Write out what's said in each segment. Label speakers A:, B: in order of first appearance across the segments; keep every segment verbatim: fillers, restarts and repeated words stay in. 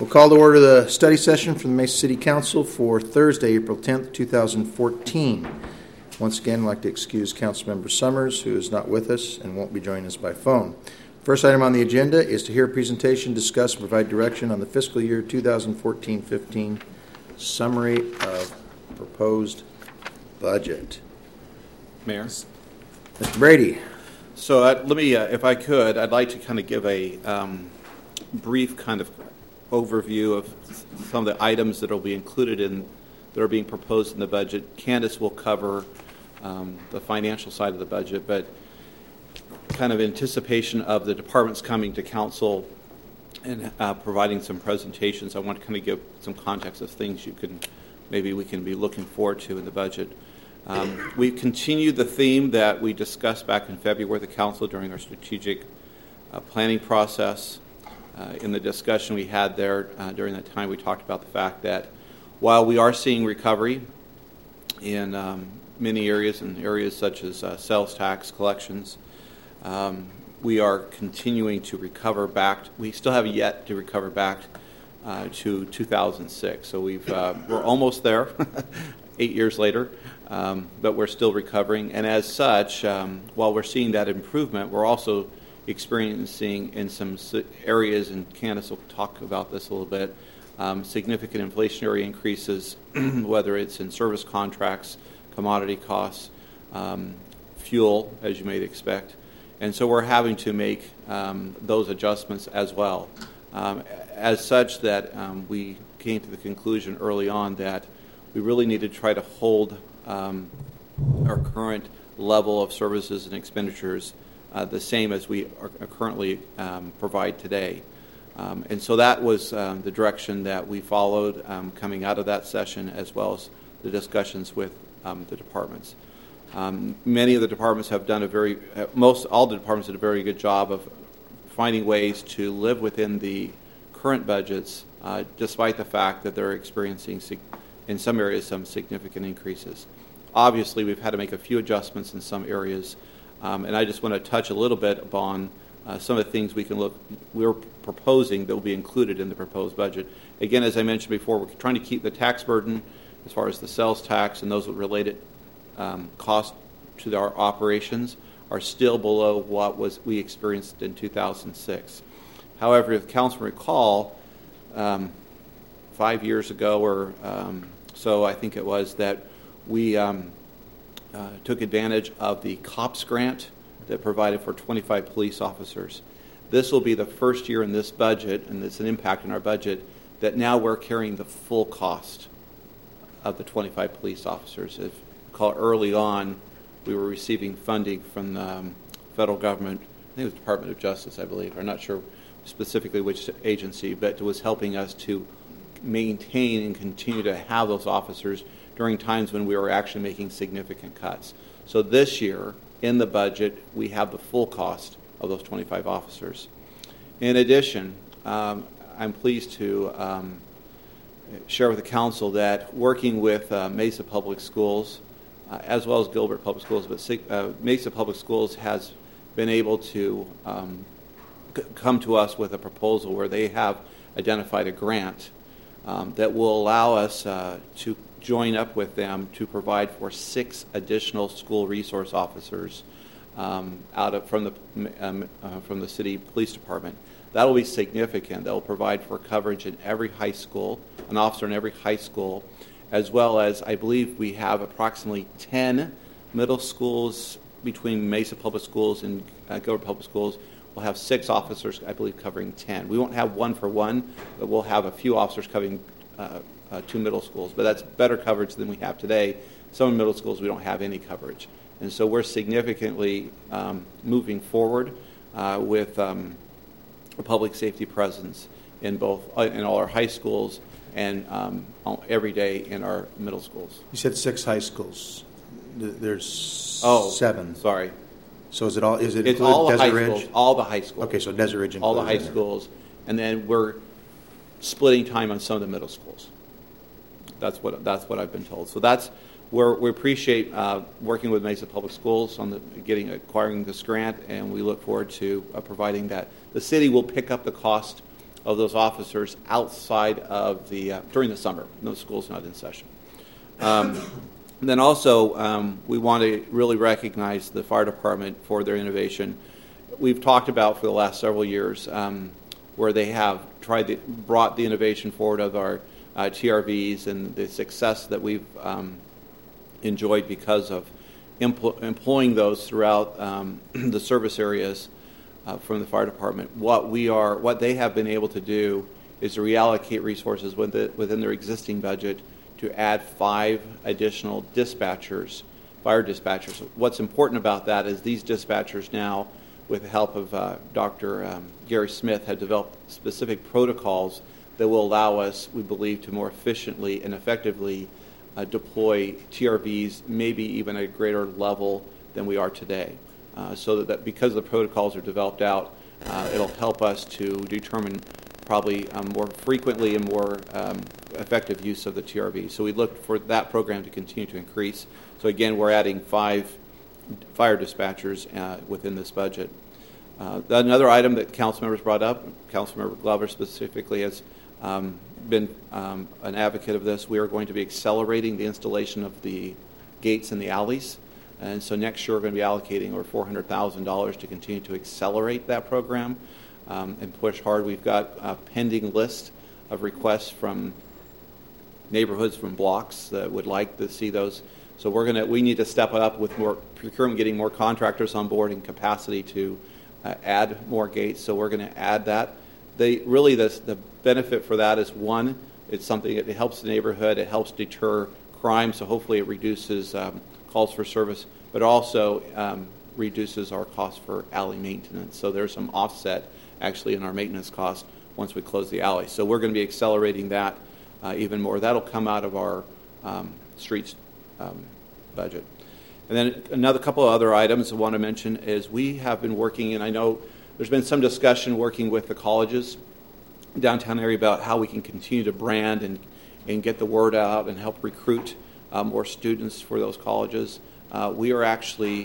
A: call to order the study session from the Mesa City Council for Thursday, April tenth, two thousand fourteen. Once again, I'd like to excuse Councilmember Summers, who is not with us and won't be joining us by phone. First item on the agenda is to hear a presentation, discuss, and provide direction on the fiscal year two thousand fourteen fifteen summary of proposed budget.
B: Mayor.
A: Mister Brady.
B: So uh, let me, uh, if I could, I'd like to kind of give a um, brief kind of overview of some of the items that will be included in, that are being proposed in the budget. Candace will cover um, the financial side of the budget, but kind of anticipation of the departments coming to council and uh, providing some presentations. I want to kind of give some context of things you can, maybe we can be looking forward to in the budget. Um, we continued the theme that we discussed back in February with the council during our strategic uh, planning process. Uh, in the discussion we had there uh, during that time, we talked about the fact that while we are seeing recovery in um, many areas, in areas such as uh, sales tax collections, um, we are continuing to recover back. We still have yet to recover back uh, to two thousand six. So we've uh, we're almost there, eight years later. Um, but we're still recovering, and as such, um, while we're seeing that improvement, we're also experiencing in some areas, and Candace will talk about this a little bit, um, significant inflationary increases, whether it's in service contracts, commodity costs, um, fuel, as you may expect, and so we're having to make um, those adjustments as well. Um, as such, that um, we came to the conclusion early on that we really need to try to hold Um, our current level of services and expenditures uh, the same as we are currently um, provide today. Um, and so that was um, the direction that we followed um, coming out of that session, as well as the discussions with um, the departments. Um, many of the departments have done a very, uh, most all the departments did a very good job of finding ways to live within the current budgets, uh, despite the fact that they're experiencing sig- in some areas some significant increases. Obviously, we've had to make a few adjustments in some areas, um, and I just want to touch a little bit upon uh, some of the things we can look, we're proposing that will be included in the proposed budget. Again, as I mentioned before, we're trying to keep the tax burden as far as the sales tax and those related um, costs to our operations are still below what was we experienced in two thousand six. However, if the council recall, um, five years ago or um, so, I think it was, that we um, uh, took advantage of the COPS grant that provided for twenty-five police officers. This will be the first year in this budget, and it's an impact in our budget, that now we're carrying the full cost of the twenty-five police officers. If you recall, early on, we were receiving funding from the um, federal government. I think it was Department of Justice, I believe. I'm not sure specifically which agency, but it was helping us to maintain and continue to have those officers during times when we were actually making significant cuts. So this year, in the budget, we have the full cost of those twenty-five officers. In addition, um, I'm pleased to um, share with the council that working with uh, Mesa Public Schools, uh, as well as Gilbert Public Schools, but uh, Mesa Public Schools has been able to um, c- come to us with a proposal where they have identified a grant um, that will allow us uh, to join up with them to provide for six additional school resource officers um, out of from the um, uh, from the city police department. That will be significant. That will provide for coverage in every high school, an officer in every high school, as well as I believe we have approximately ten middle schools between Mesa Public Schools and uh, Gilbert Public Schools. We'll have six officers, I believe, covering ten. We won't have one for one, but we'll have a few officers covering uh, Uh, two middle schools, but that's better coverage than we have today. Some middle schools we don't have any coverage, and so we're significantly um, moving forward uh, with um, a public safety presence in both uh, in all our high schools and um, every day in our middle schools.
A: You said six high schools. There's
B: oh,
A: seven.
B: Sorry.
A: So is it all? Is it
B: it's all the
A: Desert
B: high
A: Ridge?
B: schools? All the high schools.
A: Okay, so Desert Ridge
B: all the high schools, and then we're splitting time on some of the middle schools. That's what that's what I've been told. So that's where we appreciate uh, working with Mesa Public Schools on the getting acquiring this grant, and we look forward to uh, providing that. The city will pick up the cost of those officers outside of the, uh, during the summer, no school's not in session. Um, then also, um, we want to really recognize the fire department for their innovation. We've talked about for the last several years um, where they have tried to, brought the innovation forward of our uh, T R Vs and the success that we've um, enjoyed because of empl- employing those throughout um, the service areas uh, from the fire department. What we are, what they have been able to do is to reallocate resources within, within their existing budget to add five additional dispatchers, fire dispatchers. What's important about that is these dispatchers now, with the help of uh, Doctor Um, Gary Smith, have developed specific protocols that will allow us, we believe, to more efficiently and effectively uh, deploy T R Vs, maybe even at a greater level than we are today. Uh, so that, that because the protocols are developed out, uh, it'll help us to determine probably um, more frequently and more um, effective use of the T R V. So we look for that program to continue to increase. So again, we're adding five fire dispatchers uh, within this budget. Uh, another item that council members brought up, Councilmember Glover specifically has um, been um, an advocate of this. We are going to be accelerating the installation of the gates in the alleys. And so next year we're going to be allocating over four hundred thousand dollars to continue to accelerate that program um, and push hard. We've got a pending list of requests from neighborhoods, from blocks that would like to see those. So we're going to, we need to step it up with more procurement, getting more contractors on board and capacity to uh, add more gates. So we're going to add that. They really, the, the benefit for that is, one, it's something that it helps the neighborhood, it helps deter crime, so hopefully it reduces um, calls for service, but also um, reduces our cost for alley maintenance. So there's some offset actually in our maintenance cost once we close the alley. So we're going to be accelerating that uh, even more. That'll come out of our um, streets um, budget. And then another couple of other items I want to mention is we have been working, and I know there's been some discussion working with the colleges downtown area about how we can continue to brand and, and get the word out and help recruit Uh, more students for those colleges. Uh, we are actually,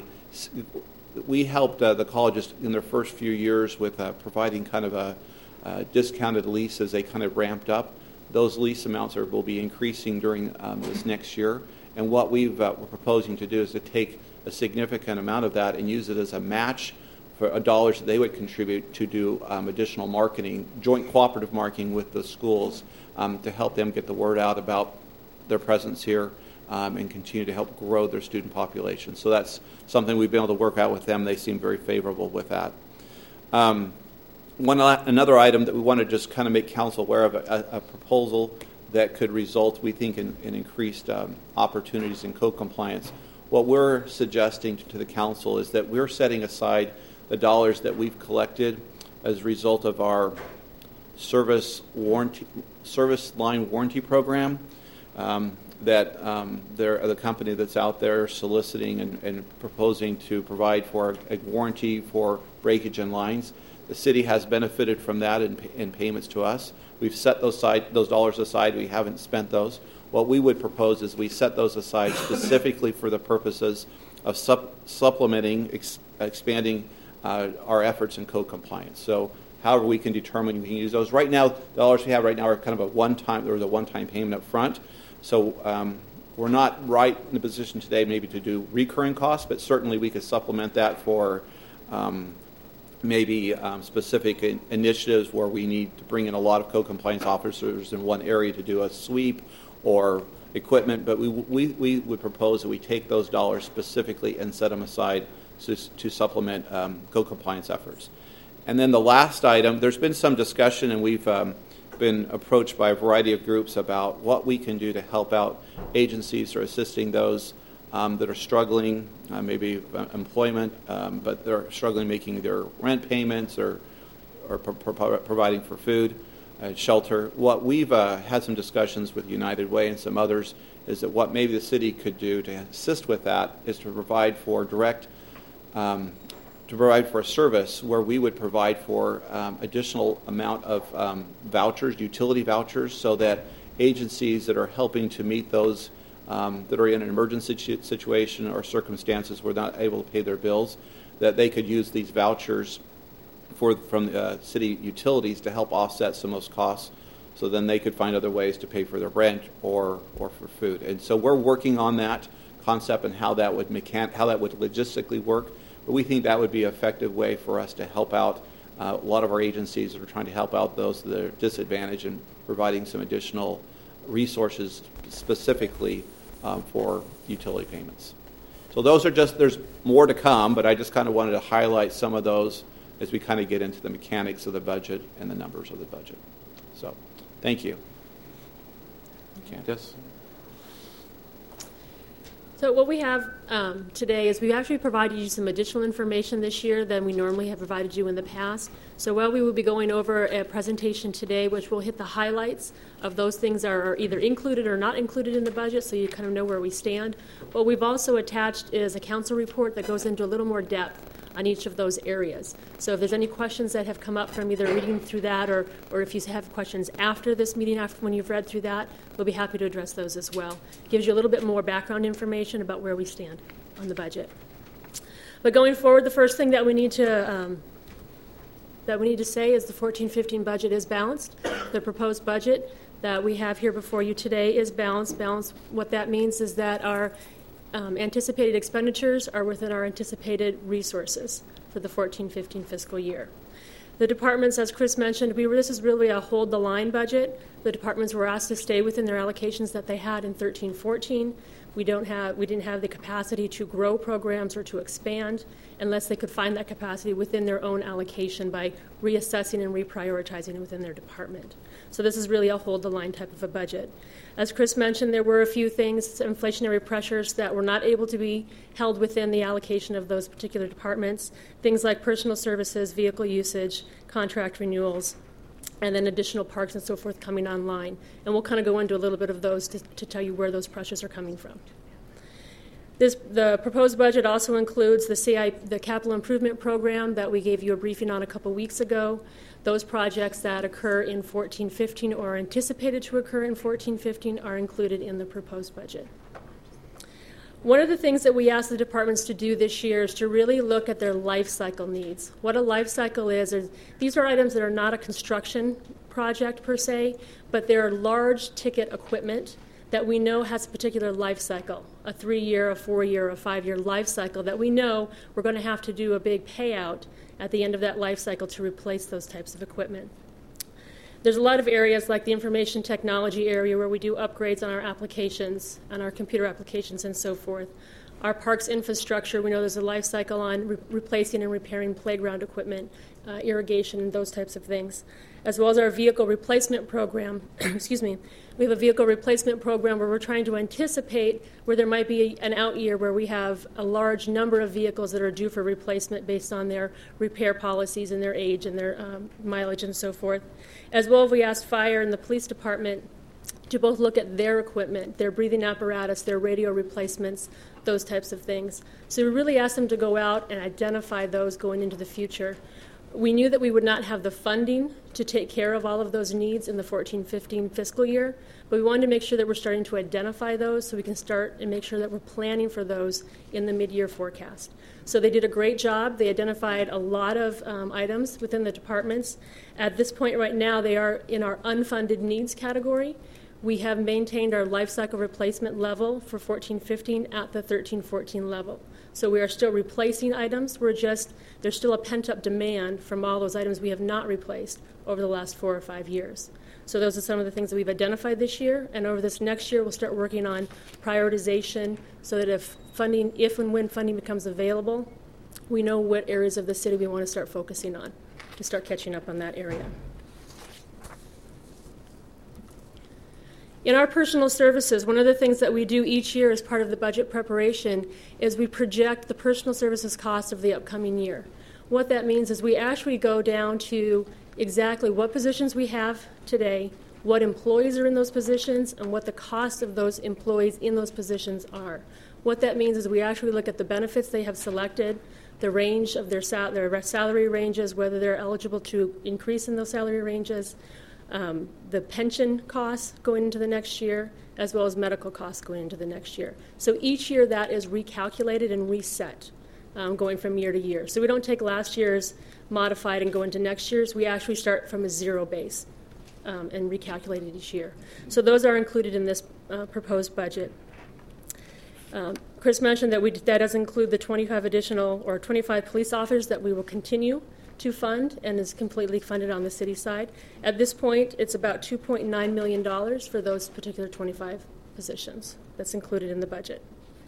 B: we helped uh, the colleges in their first few years with uh, providing kind of a, a discounted lease as they kind of ramped up. Those lease amounts are, will be increasing during um, this next year. And what we've, uh, we're proposing to do is to take a significant amount of that and use it as a match for uh, dollars that they would contribute to do um, additional marketing, joint cooperative marketing with the schools um, to help them get the word out about their presence here. Um, and continue to help grow their student population. So that's something we've been able to work out with them. They seem very favorable with that. Um, one another item that we want to just kind of make council aware of, a, a proposal that could result, we think, in, in increased um, opportunities in code compliance. What we're suggesting to the council is that we're setting aside the dollars that we've collected as a result of our service warranty, service line warranty program. Um, that um, they're the company that's out there soliciting and, and proposing to provide for a warranty for breakage in lines. The city has benefited from that in, in payments to us. We've set those, side, those dollars aside. We haven't spent those. What we would propose is we set those aside specifically for the purposes of sup- supplementing, ex- expanding uh, our efforts in code compliance. So however we can determine we can use those. Right now, the dollars we have right now are kind of a one-time, there was a one-time payment up front. So um, we're not right in the position today maybe to do recurring costs, but certainly we could supplement that for um, maybe um, specific in- initiatives where we need to bring in a lot of code compliance officers in one area to do a sweep or equipment. But we, we, we would propose that we take those dollars specifically and set them aside to, to supplement um, code compliance efforts. And then the last item, there's been some discussion, and we've um, been approached by a variety of groups about what we can do to help out agencies or assisting those um, that are struggling, uh, maybe employment, um, but they're struggling making their rent payments or, or pro- pro- providing for food, uh, shelter. What we've uh, had some discussions with United Way and some others is that what maybe the city could do to assist with that is to provide for direct um, to provide for a service where we would provide for um, additional amount of um, vouchers, utility vouchers, so that agencies that are helping to meet those um, that are in an emergency situation or circumstances where they're not able to pay their bills, that they could use these vouchers for from uh, city utilities to help offset some of those costs, so then they could find other ways to pay for their rent or or for food. And so we're working on that concept and how that would mechan- how that would logistically work. But we think that would be an effective way for us to help out uh, a lot of our agencies that are trying to help out those that are disadvantaged and providing some additional resources specifically um, for utility payments. So those are just, there's more to come, but I just kind of wanted to highlight some of those as we kind of get into the mechanics of the budget and the numbers of the budget. So, thank you. Candace?
C: So what we have um, today is we actually provided you some additional information this year than we normally have provided you in the past. So while we will be going over a presentation today, which will hit the highlights of those things that are either included or not included in the budget, so you kind of know where we stand. What we've also attached is a council report that goes into a little more depth on each of those areas. So if there's any questions that have come up from either reading through that or, or if you have questions after this meeting, after when you've read through that, we'll be happy to address those as well. Gives you a little bit more background information about where we stand on the budget. But going forward, the first thing that we need to um, that we need to say is the fourteen fifteen budget is balanced. The proposed budget that we have here before you today is balanced. Balanced, what that means is that our Um, anticipated expenditures are within our anticipated resources for the fourteen fifteen fiscal year. The departments, as Chris mentioned, we were, this is really a hold the line budget. The departments were asked to stay within their allocations that they had in thirteen fourteen. We don't have, we didn't have the capacity to grow programs or to expand unless they could find that capacity within their own allocation by reassessing and reprioritizing within their department. So this is really a hold the line type of a budget. As Chris mentioned, there were a few things, inflationary pressures that were not able to be held within the allocation of those particular departments. Things like personal services, vehicle usage, contract renewals, and then additional parks and so forth coming online. And we'll kind of go into a little bit of those to, to tell you where those pressures are coming from. This, the proposed budget also includes the C I, the capital improvement program that we gave you a briefing on a couple weeks ago. Those projects that occur in fourteen fifteen or are anticipated to occur in fourteen fifteen are included in the proposed budget. One of the things that we asked the departments to do this year is to really look at their life cycle needs. What a life cycle is, is these are items that are not a construction project per se, but they're large ticket equipment that we know has a particular life cycle, a three-year, a four-year, a five-year life cycle that we know we're going to have to do a big payout at the end of that life cycle to replace those types of equipment. There's a lot of areas like the information technology area where we do upgrades on our applications, on our computer applications and so forth. Our parks infrastructure, we know there's a life cycle on re- replacing and repairing playground equipment, uh, irrigation, and those types of things. As well as our vehicle replacement program, excuse me, we have a vehicle replacement program where we're trying to anticipate where there might be an out year where we have a large number of vehicles that are due for replacement based on their repair policies and their age and their um, mileage and so forth. As well, we asked fire and the police department to both look at their equipment, their breathing apparatus, their radio replacements, those types of things. So we really asked them to go out and identify those going into the future. We knew that we would not have the funding to take care of all of those needs in the fourteen fifteen fiscal year, but we wanted to make sure that we're starting to identify those so we can start and make sure that we're planning for those in the mid-year forecast. So they did a great job. They identified a lot of um, items within the departments. At this point right now, they are in our unfunded needs category. We have maintained our life cycle replacement level for fourteen fifteen at the thirteen fourteen level. So we are still replacing items. We're just, there's still a pent-up demand from all those items we have not replaced over the last four or five years. So those are some of the things that we've identified this year. And over this next year, we'll start working on prioritization so that if funding, if and when funding becomes available, we know what areas of the city we want to start focusing on to start catching up on that area. In our personal services, one of the things that we do each year as part of the budget preparation is we project the personal services cost of the upcoming year. What that means is we actually go down to exactly what positions we have today, what employees are in those positions, and what the cost of those employees in those positions are. What that means is we actually look at the benefits they have selected, the range of their, sal- their salary ranges, whether they're eligible to increase in those salary ranges, Um, the pension costs going into the next year, as well as medical costs going into the next year. So each year that is recalculated and reset um, going from year to year. So we don't take last year's modified and go into next year's. We actually start from a zero base um, and recalculate it each year. So those are included in this uh, proposed budget. Um, Chris mentioned that we, that does include the twenty-five additional or twenty-five police officers that we will continue to fund and is completely funded on the city side. At this point, it's about two point nine million dollars for those particular twenty-five positions that's included in the budget.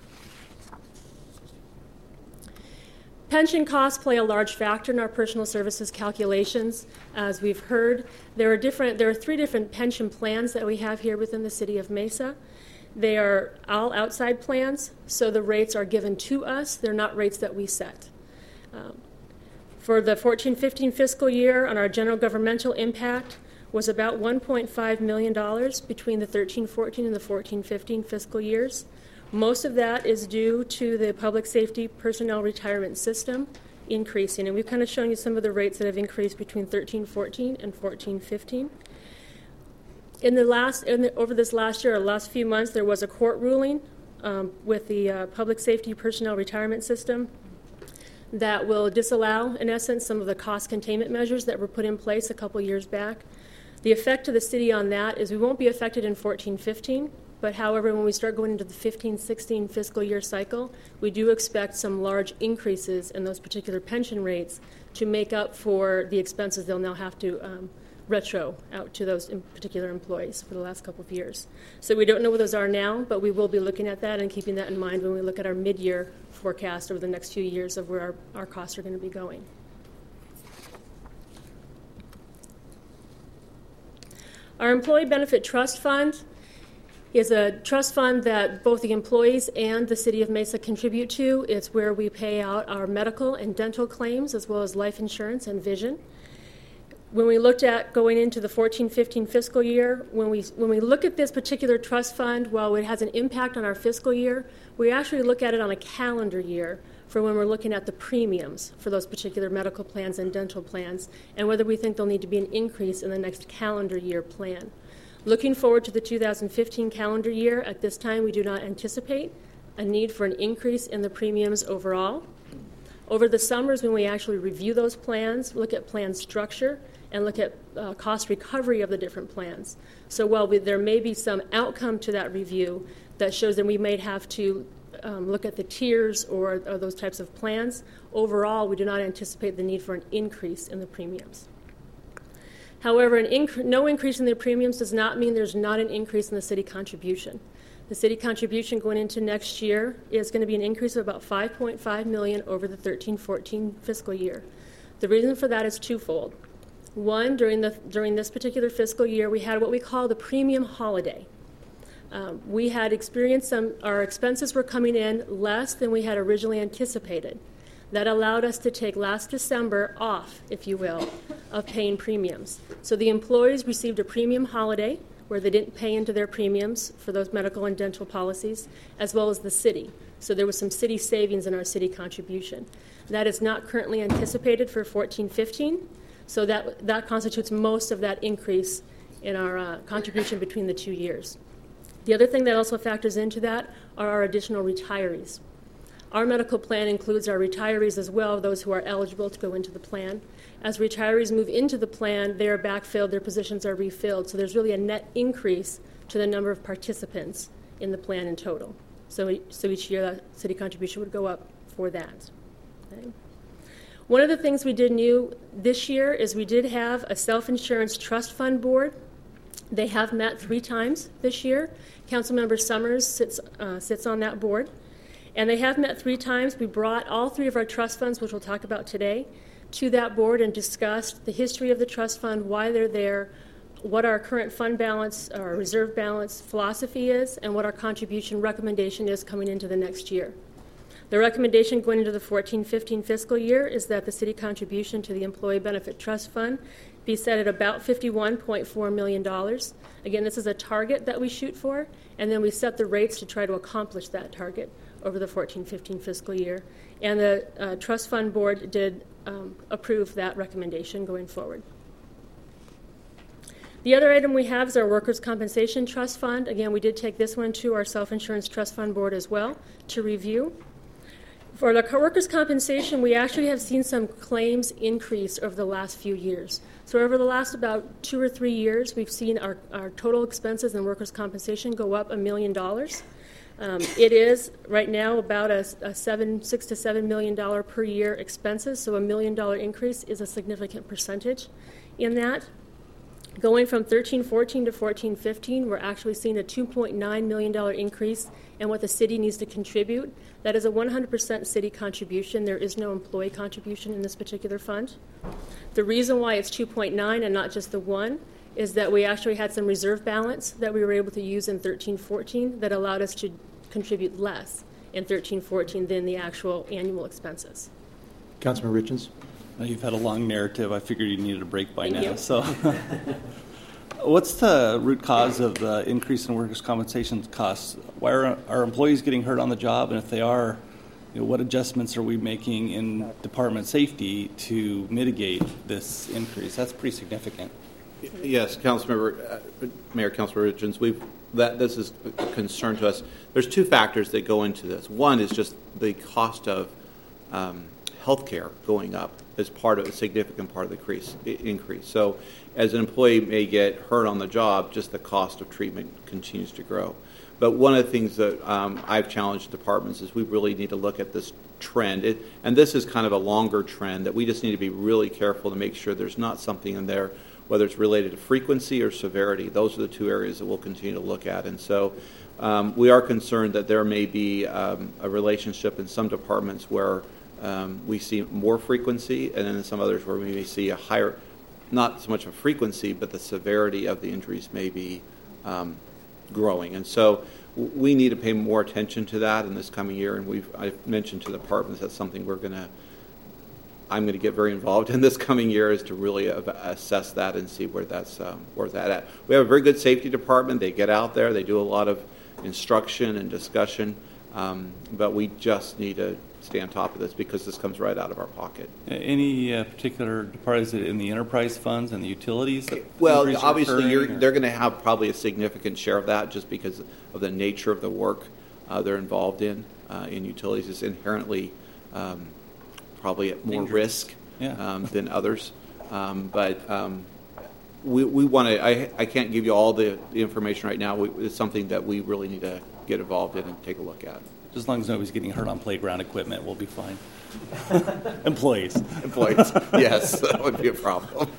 C: Pension costs play a large factor in our personal services calculations. As we've heard, there are different. There are three different pension plans that we have here within the city of Mesa. They are all outside plans, so the rates are given to us. They're not rates that we set. Um, for the fourteen fifteen fiscal year, on our general governmental impact was about one point five million dollars between the thirteen fourteen and the fourteen fifteen fiscal years. Most of that is due to the public safety personnel retirement system increasing, and we've kind of shown you some of the rates that have increased between thirteen fourteen and fourteen fifteen. In the last, in the, over this last year, or last few months, there was a court ruling um, with the uh, public safety personnel retirement system that will disallow, in essence, some of the cost containment measures that were put in place a couple years back. The effect to the city on that is we won't be affected in fourteen fifteen, but however, when we start going into the fifteen sixteen fiscal year cycle, we do expect some large increases in those particular pension rates to make up for the expenses they'll now have to um, retro out to those in particular employees for the last couple of years. So we don't know what those are now, but we will be looking at that and keeping that in mind when we look at our mid-year forecast over the next few years of where our, our costs are going to be going. Our Employee Benefit Trust Fund is a trust fund that both the employees and the City of Mesa contribute to. It's where we pay out our medical and dental claims as well as life insurance and vision. When we looked at going into the fourteen fifteen fiscal year, when we when we look at this particular trust fund, while it has an impact on our fiscal year, we actually look at it on a calendar year for when we're looking at the premiums for those particular medical plans and dental plans, and whether we think there'll need to be an increase in the next calendar year plan. Looking forward to the two thousand fifteen calendar year, at this time we do not anticipate a need for an increase in the premiums overall. Over the summers, when we actually review those plans, look at plan structure, and look at uh, cost recovery of the different plans. So while we, there may be some outcome to that review that shows that we may have to um, look at the tiers or, or those types of plans, overall we do not anticipate the need for an increase in the premiums. However, an inc- no increase in the premiums does not mean there's not an increase in the city contribution. The city contribution going into next year is going to be an increase of about five point five million dollars over the thirteen fourteen fiscal year. The reason for that is twofold. One, during the during this particular fiscal year, we had what we call the premium holiday. Um, we had experienced some, our expenses were coming in less than we had originally anticipated. That allowed us to take last December off, if you will, of paying premiums. So the employees received a premium holiday where they didn't pay into their premiums for those medical and dental policies, as well as the city. So there was some city savings in our city contribution. That is not currently anticipated for fourteen fifteen, so that, that constitutes most of that increase in our uh, contribution between the two years. The other thing that also factors into that are our additional retirees. Our medical plan includes our retirees as well, those who are eligible to go into the plan. As retirees move into the plan, they are backfilled, their positions are refilled, so there's really a net increase to the number of participants in the plan in total. So, so each year that city contribution would go up for that. Okay. One of the things we did new this year is we did have a self-insurance trust fund board. They have met three times this year. Councilmember Summers sits, uh, sits on that board. And they have met three times. We brought all three of our trust funds, which we'll talk about today, to that board and discussed the history of the trust fund, why they're there, what our current fund balance, our reserve balance philosophy is, and what our contribution recommendation is coming into the next year. The recommendation going into the fourteen fifteen fiscal year is that the city contribution to the Employee Benefit Trust Fund be set at about fifty-one point four million dollars. Again, this is a target that we shoot for, and then we set the rates to try to accomplish that target over the fourteen fifteen fiscal year. And the uh, Trust Fund Board did um, approve that recommendation going forward. The other item we have is our Workers' Compensation Trust Fund. Again, we did take this one to our Self-Insurance Trust Fund Board as well to review. For the workers' compensation, we actually have seen some claims increase over the last few years. So over the last about two or three years, we've seen our, our total expenses in workers' compensation go up a million dollars. Um, it is right now about a, a seven, six to seven million dollar per year expenses. So a million dollar increase is a significant percentage in that. Going from thirteen fourteen to fourteen fifteen, we're actually seeing a two point nine million dollar increase in what the city needs to contribute. That is a one hundred percent city contribution. There is no employee contribution in this particular fund. The reason why it's two point nine and not just the one is that we actually had some reserve balance that we were able to use in thirteen fourteen that allowed us to contribute less in thirteen fourteen than the actual annual expenses.
A: Councilman Richens.
D: Well, you've had a long narrative. I figured you needed a break by
C: Thank
D: now.
C: you.
D: So, what's the root cause of the increase in workers' compensation costs? Why are our employees getting hurt on the job? And if they are, you know, what adjustments are we making in department safety to mitigate this increase? That's pretty significant.
B: Yes, Councilmember, uh, Mayor, Councilor Richens, we've that this is a concern to us. There's two factors that go into this. One is just the cost of um, health care going up as part of a significant part of the increase, increase. So as an employee may get hurt on the job, just the cost of treatment continues to grow. But one of the things that um, I've challenged departments is we really need to look at this trend. It, and this is kind of a longer trend that we just need to be really careful to make sure there's not something in there, whether it's related to frequency or severity. Those are the two areas that we'll continue to look at. And so um, we are concerned that there may be um, a relationship in some departments where um, we see more frequency, and then in some others where we may see a higher, not so much of frequency, but the severity of the injuries may be um, growing. And so we need to pay more attention to that in this coming year. And we've I've mentioned to the departments that's something we're going to I'm going to get very involved in this coming year is to really assess that and see where that's um, where that at. We have a very good safety department. They get out there. They do a lot of instruction and discussion, um, but we just need to stay on top of this because this comes right out of our pocket.
D: Any uh, particular departments in the enterprise funds and the utilities?
B: Well, obviously, you're, they're going to have probably a significant share of that just because of the nature of the work uh, they're involved in. Uh, in utilities, it's inherently um, probably at more risk
D: yeah.
B: um, than others. Um, but um, we, we want to, I, I can't give you all the, the information right now. We, it's something that we really need to get involved in and take a look at.
D: Just as long as nobody's getting hurt on playground equipment, we'll be fine. Employees.
B: Employees, yes, that would be a problem.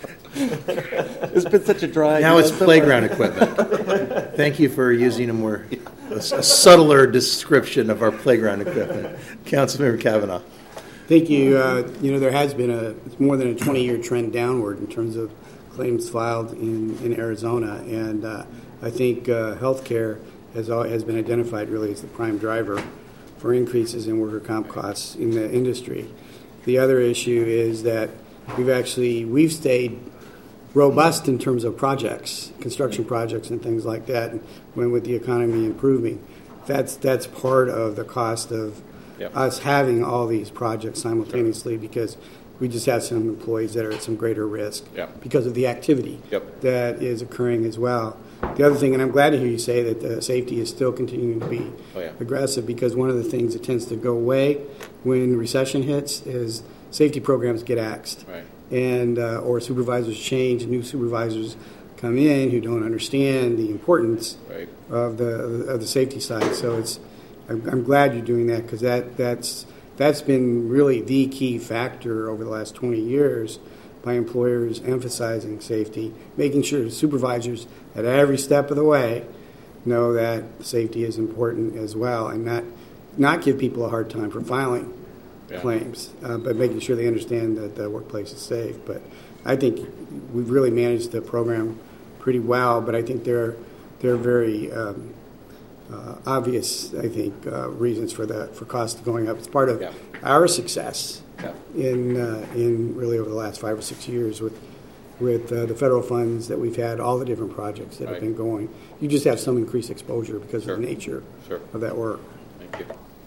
D: It's been such a dry...
A: Now it's playground equipment. Thank you for using a more a, a subtler description of our playground equipment. Councilmember Kavanaugh.
E: Thank you. Uh, you know, there has been a it's more than a twenty-year trend downward in terms of claims filed in, in Arizona, and uh, I think uh, healthcare has all, has been identified really as the prime driver for increases in worker comp costs in the industry. The other issue is that we've actually we've stayed robust in terms of projects, construction projects, and things like that. When with the economy improving, that's that's part of the cost of Yep. us having all these projects simultaneously sure. because we just have some employees that are at some greater risk
B: yep.
E: because of the activity
B: yep.
E: that is occurring as well. The other thing, and I'm glad to hear you say that the safety is still continuing to be
B: oh, yeah.
E: aggressive, because one of the things that tends to go away when recession hits is safety programs get axed.
B: Right.
E: And uh, or supervisors change, new supervisors come in who don't understand the importance
B: right.
E: of the of the safety side. So it's I'm glad you're doing that, because that, that's that's been really the key factor over the last twenty years by employers emphasizing safety, making sure supervisors at every step of the way know that safety is important as well, and not not give people a hard time for filing yeah. claims, uh, but making sure they understand that the workplace is safe. But I think we've really managed the program pretty well, but I think there there are very um, Uh, obvious, I think, uh, reasons for that for costs going up. It's part of
B: yeah.
E: our success
B: yeah.
E: in uh, in really over the last five or six years with with uh, the federal funds that we've had, all the different projects that
B: right.
E: have been going. You just have some increased exposure because
B: sure.
E: of the nature
B: sure.
E: of that work.
B: Thank you.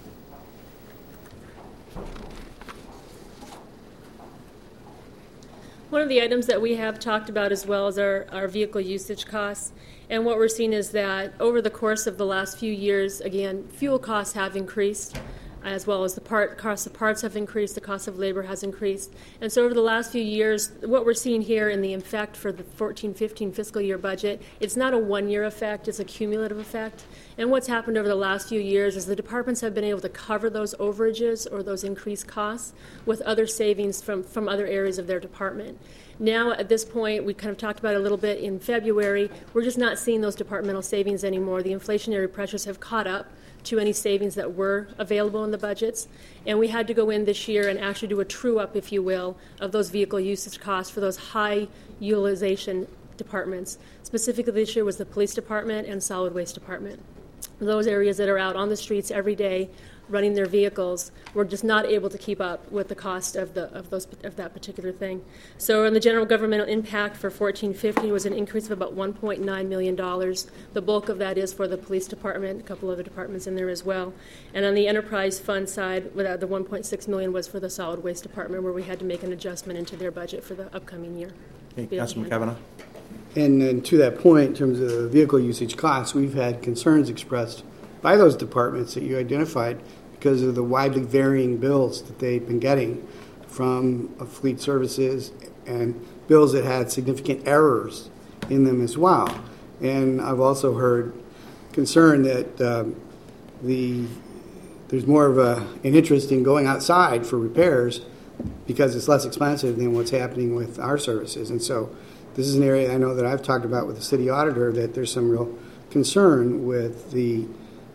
C: One of the items that we have talked about as well is our, our vehicle usage costs. And what we're seeing is that over the course of the last few years, again, fuel costs have increased. as well as the part, cost of parts have increased, the cost of labor has increased. And so over the last few years, what we're seeing here in the effect for the fourteen fifteen fiscal year budget, it's not a one-year effect, it's a cumulative effect. And what's happened over the last few years is the departments have been able to cover those overages or those increased costs with other savings from, from other areas of their department. Now, at this point, we kind of talked about it a little bit in February, we're just not seeing those departmental savings anymore. The inflationary pressures have caught up to any savings that were available in the budgets. And we had to go in this year and actually do a true-up, if you will, of those vehicle usage costs for those high utilization departments. Specifically this year was the police department and solid waste department. Those areas that are out on the streets every day running their vehicles were just not able to keep up with the cost of the of those of that particular thing. So in the general governmental impact for fourteen fifteen was an increase of about one point nine million dollars. The bulk of that is for the police department, a couple other departments in there as well. And on the enterprise fund side, the one point six million dollars was for the solid waste department, where we had to make an adjustment into their budget for the upcoming year.
A: Okay, Councilman Kavanaugh.
E: And, and to that point, in terms of vehicle usage costs, we've had concerns expressed by those departments that you identified because of the widely varying bills that they've been getting from uh, fleet services and bills that had significant errors in them as well. And I've also heard concern that um, the there's more of a, an interest in going outside for repairs because it's less expensive than what's happening with our services. And so this is an area I know that I've talked about with the city auditor, that there's some real concern with the,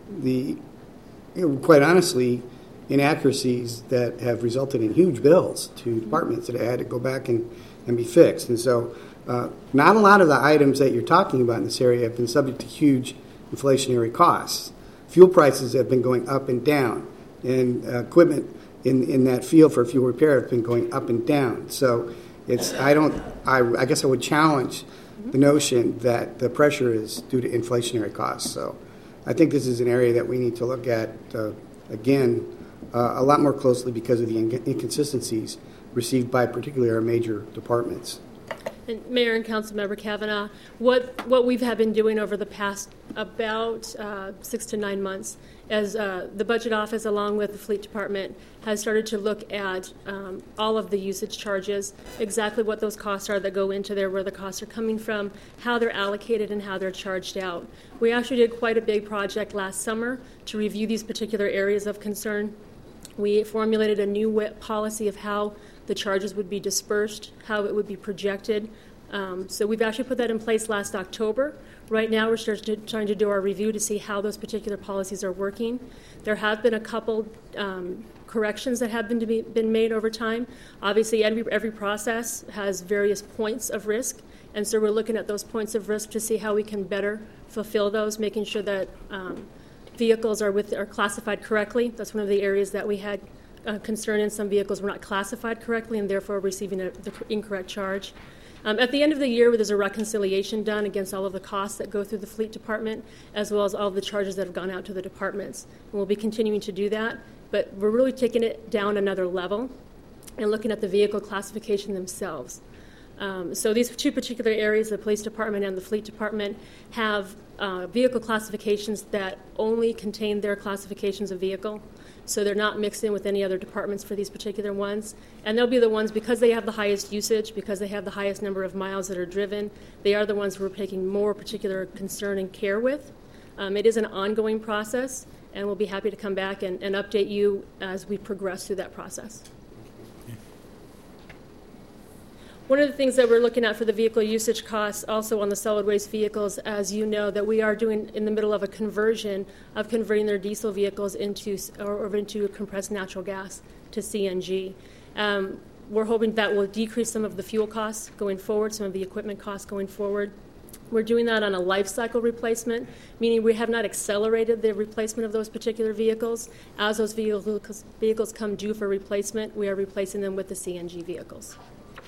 E: the you know, quite honestly, inaccuracies that have resulted in huge bills to departments that had to go back and, and be fixed. And so uh, not a lot of the items that you're talking about in this area have been subject to huge inflationary costs. Fuel prices have been going up and down, and uh, equipment in, in that field for fuel repair have been going up and down. So it's I don't I, I guess I would challenge the notion that the pressure is due to inflationary costs. So I think this is an area that we need to look at uh, again uh, a lot more closely because of the in- inconsistencies received by particularly our major departments.
C: And Mayor and Councilmember Kavanaugh, what what we've have been doing over the past about uh, six to nine months, as uh, the Budget Office, along with the Fleet Department, has started to look at um, all of the usage charges, exactly what those costs are that go into there, where the costs are coming from, how they're allocated, and how they're charged out. We actually did quite a big project last summer to review these particular areas of concern. We formulated a new policy of how the charges would be dispersed, how it would be projected. Um, so we've actually put that in place last October. Right now we're starting to, trying to do our review to see how those particular policies are working. There have been a couple um, corrections that have been, to be, been made over time. Obviously, every, every process has various points of risk, and so we're looking at those points of risk to see how we can better fulfill those, making sure that um, vehicles are, with, are classified correctly. That's one of the areas that we had Uh, concern in. Some vehicles were not classified correctly and therefore receiving a, the incorrect charge. Um, at the end of the year, there's a reconciliation done against all of the costs that go through the Fleet Department, as well as all of the charges that have gone out to the departments. And we'll be continuing to do that, but we're really taking it down another level and looking at the vehicle classification themselves. Um, so these two particular areas, the Police Department and the Fleet Department, have uh, vehicle classifications that only contain their classifications of vehicle. So they're not mixed in with any other departments for these particular ones. And they'll be the ones, because they have the highest usage, because they have the highest number of miles that are driven, they are the ones we're taking more particular concern and care with. Um, it is an ongoing process, and we'll be happy to come back and, and update you as we progress through that process. One of the things that we're looking at for the vehicle usage costs also on the solid waste vehicles, as you know, that we are doing in the middle of a conversion of converting their diesel vehicles into or into compressed natural gas to C N G. Um, we're hoping that will decrease some of the fuel costs going forward, some of the equipment costs going forward. We're doing that on a life cycle replacement, meaning we have not accelerated the replacement of those particular vehicles. As those vehicles, vehicles come due for replacement, we are replacing them with the C N G vehicles.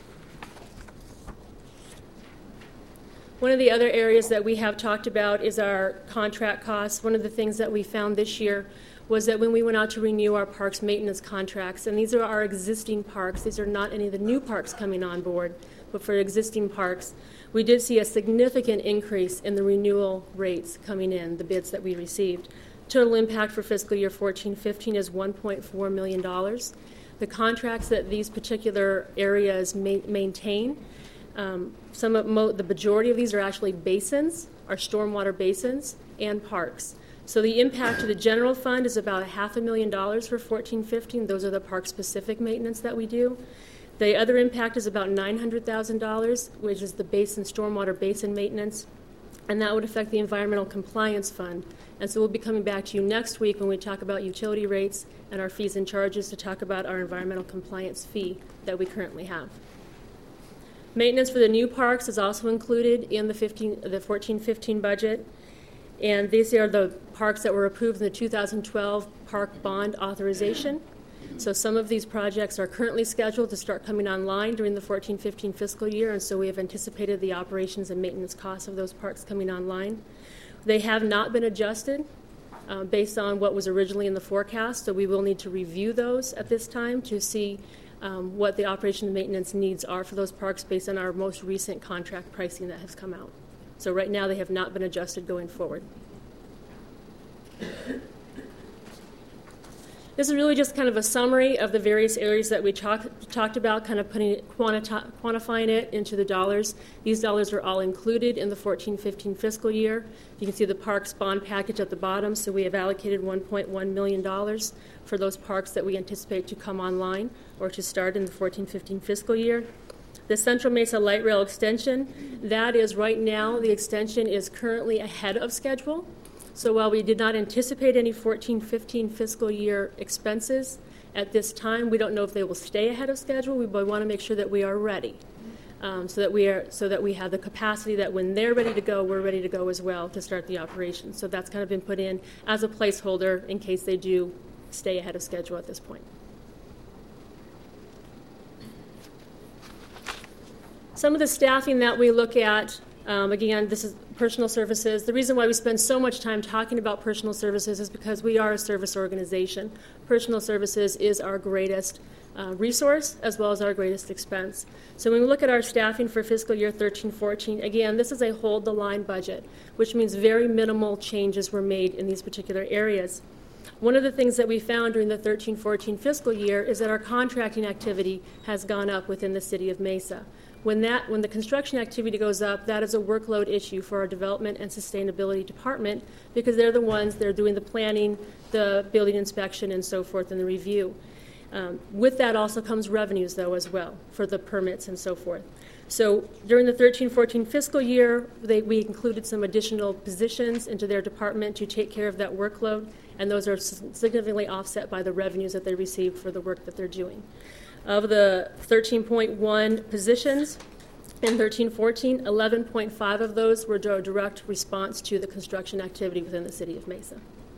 C: One of the other areas that we have talked about is our contract costs. One of the things that we found this year was that when we went out to renew our parks maintenance contracts, and these are our existing parks, these are not any of the new parks coming on board, but for existing parks, we did see a significant increase in the renewal rates coming in, the bids that we received. Total impact for fiscal year fourteen fifteen is one point four million dollars. The contracts that these particular areas ma- maintain, um, some of mo- the majority of these are actually basins, are stormwater basins, and parks. So the impact to the general fund is about a half a million dollars for fourteen fifteen. Those are the park-specific maintenance that we do. The other impact is about nine hundred thousand dollars, which is the basin, stormwater basin maintenance, and that would affect the environmental compliance fund. And so we'll be coming back to you next week when we talk about utility rates and our fees and charges to talk about our environmental compliance fee that we currently have. Maintenance for the new parks is also included in the, fifteen, the fourteen fifteen budget. And these are the parks that were approved in the two thousand twelve park bond authorization. So some of these projects are currently scheduled to start coming online during the fourteen fifteen fiscal year, and so we have anticipated the operations and maintenance costs of those parks coming online. They have not been adjusted uh, based on what was originally in the forecast, so we will need to review those at this time to see um, what the operation and maintenance needs are for those parks based on our most recent contract pricing that has come out. So right now they have not been adjusted going forward. This is really just kind of a summary of the various areas that we talk, talked about, kind of putting it, quanti- quantifying it into the dollars. These dollars are all included in the fourteen fifteen fiscal year. You can see the parks bond package at the bottom, so we have allocated one point one million dollars for those parks that we anticipate to come online or to start in the fourteen fifteen fiscal year. The Central Mesa Light Rail extension, that is right now, the extension is currently ahead of schedule. So while we did not anticipate any fourteen fifteen fiscal year expenses at this time, we don't know if they will stay ahead of schedule. We want to make sure that we are ready, um, so that we are so that we have the capacity that when they're ready to go, we're ready to go as well to start the operation. So that's kind of been put in as a placeholder in case they do stay ahead of schedule at this point. Some of the staffing that we look at, um, again, this is personal services. The reason why we spend so much time talking about personal services is because we are a service organization. Personal services is our greatest uh, resource as well as our greatest expense. So when we look at our staffing for fiscal year thirteen fourteen, again, this is a hold the line budget, which means very minimal changes were made in these particular areas. One of the things that we found during the thirteen fourteen fiscal year is that our contracting activity has gone up within the city of Mesa. When that, when the construction activity goes up, that is a workload issue for our development and sustainability department because they're the ones that are doing the planning, the building inspection, and so forth, and the review. Um, with that also comes revenues, though, as well, for the permits and so forth. So during the thirteen fourteen fiscal year, they, we included some additional positions into their department to take care of that workload, and those are significantly offset by the revenues that they received for the work that they're doing. Of the thirteen point one positions in thirteen fourteen, eleven point five of those were a direct response to the construction activity within the city of Mesa.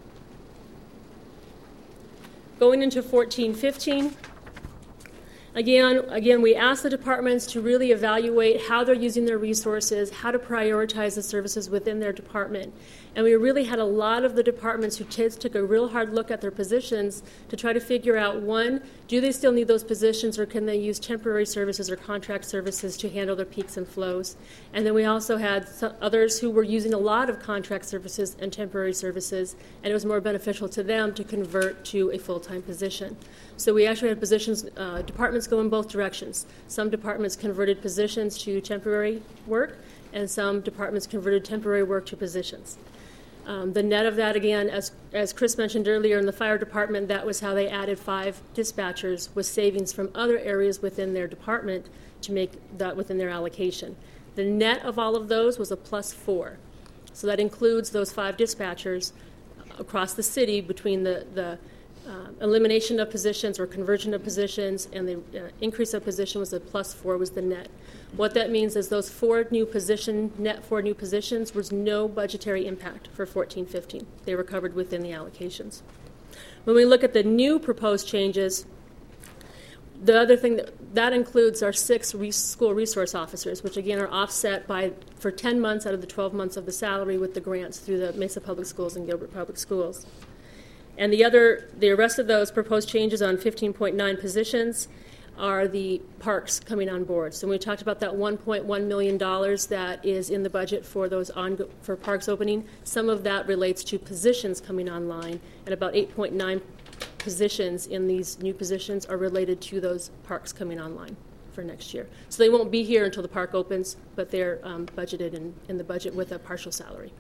C: Going into fourteen fifteen, Again, again, we asked the departments to really evaluate how they're using their resources, how to prioritize the services within their department. And we really had a lot of the departments who t- took a real hard look at their positions to try to figure out, one, do they still need those positions or can they use temporary services or contract services to handle their peaks and flows? And then we also had some others who were using a lot of contract services and temporary services, and it was more beneficial to them to convert to a full-time position. So we actually had positions, uh, departments go in both directions. Some departments converted positions to temporary work, and some departments converted temporary work to positions. Um, the net of that, again, as, as Chris mentioned earlier in the fire department, that was how they added five dispatchers with savings from other areas within their department to make that within their allocation. The net of all of those was a plus four. So that includes those five dispatchers across the city between the, the uh, elimination of positions or conversion of positions and the uh, increase of position was a plus four was the net. What that means is those four new position, net four new positions, was no budgetary impact for fourteen fifteen. They were covered within the allocations. When we look at the new proposed changes, the other thing that, that includes our six re- school resource officers, which again are offset by for ten months out of the twelve months of the salary with the grants through the Mesa Public Schools and Gilbert Public Schools. And the other, the rest of those proposed changes on fifteen point nine positions, are the parks coming on board. So when we talked about that one point one million dollars that is in the budget for those on, for parks opening, some of that relates to positions coming online, and about eight point nine positions in these new positions are related to those parks coming online for next year. So they won't be here until the park opens, but they're um, budgeted in, in the budget with a partial salary.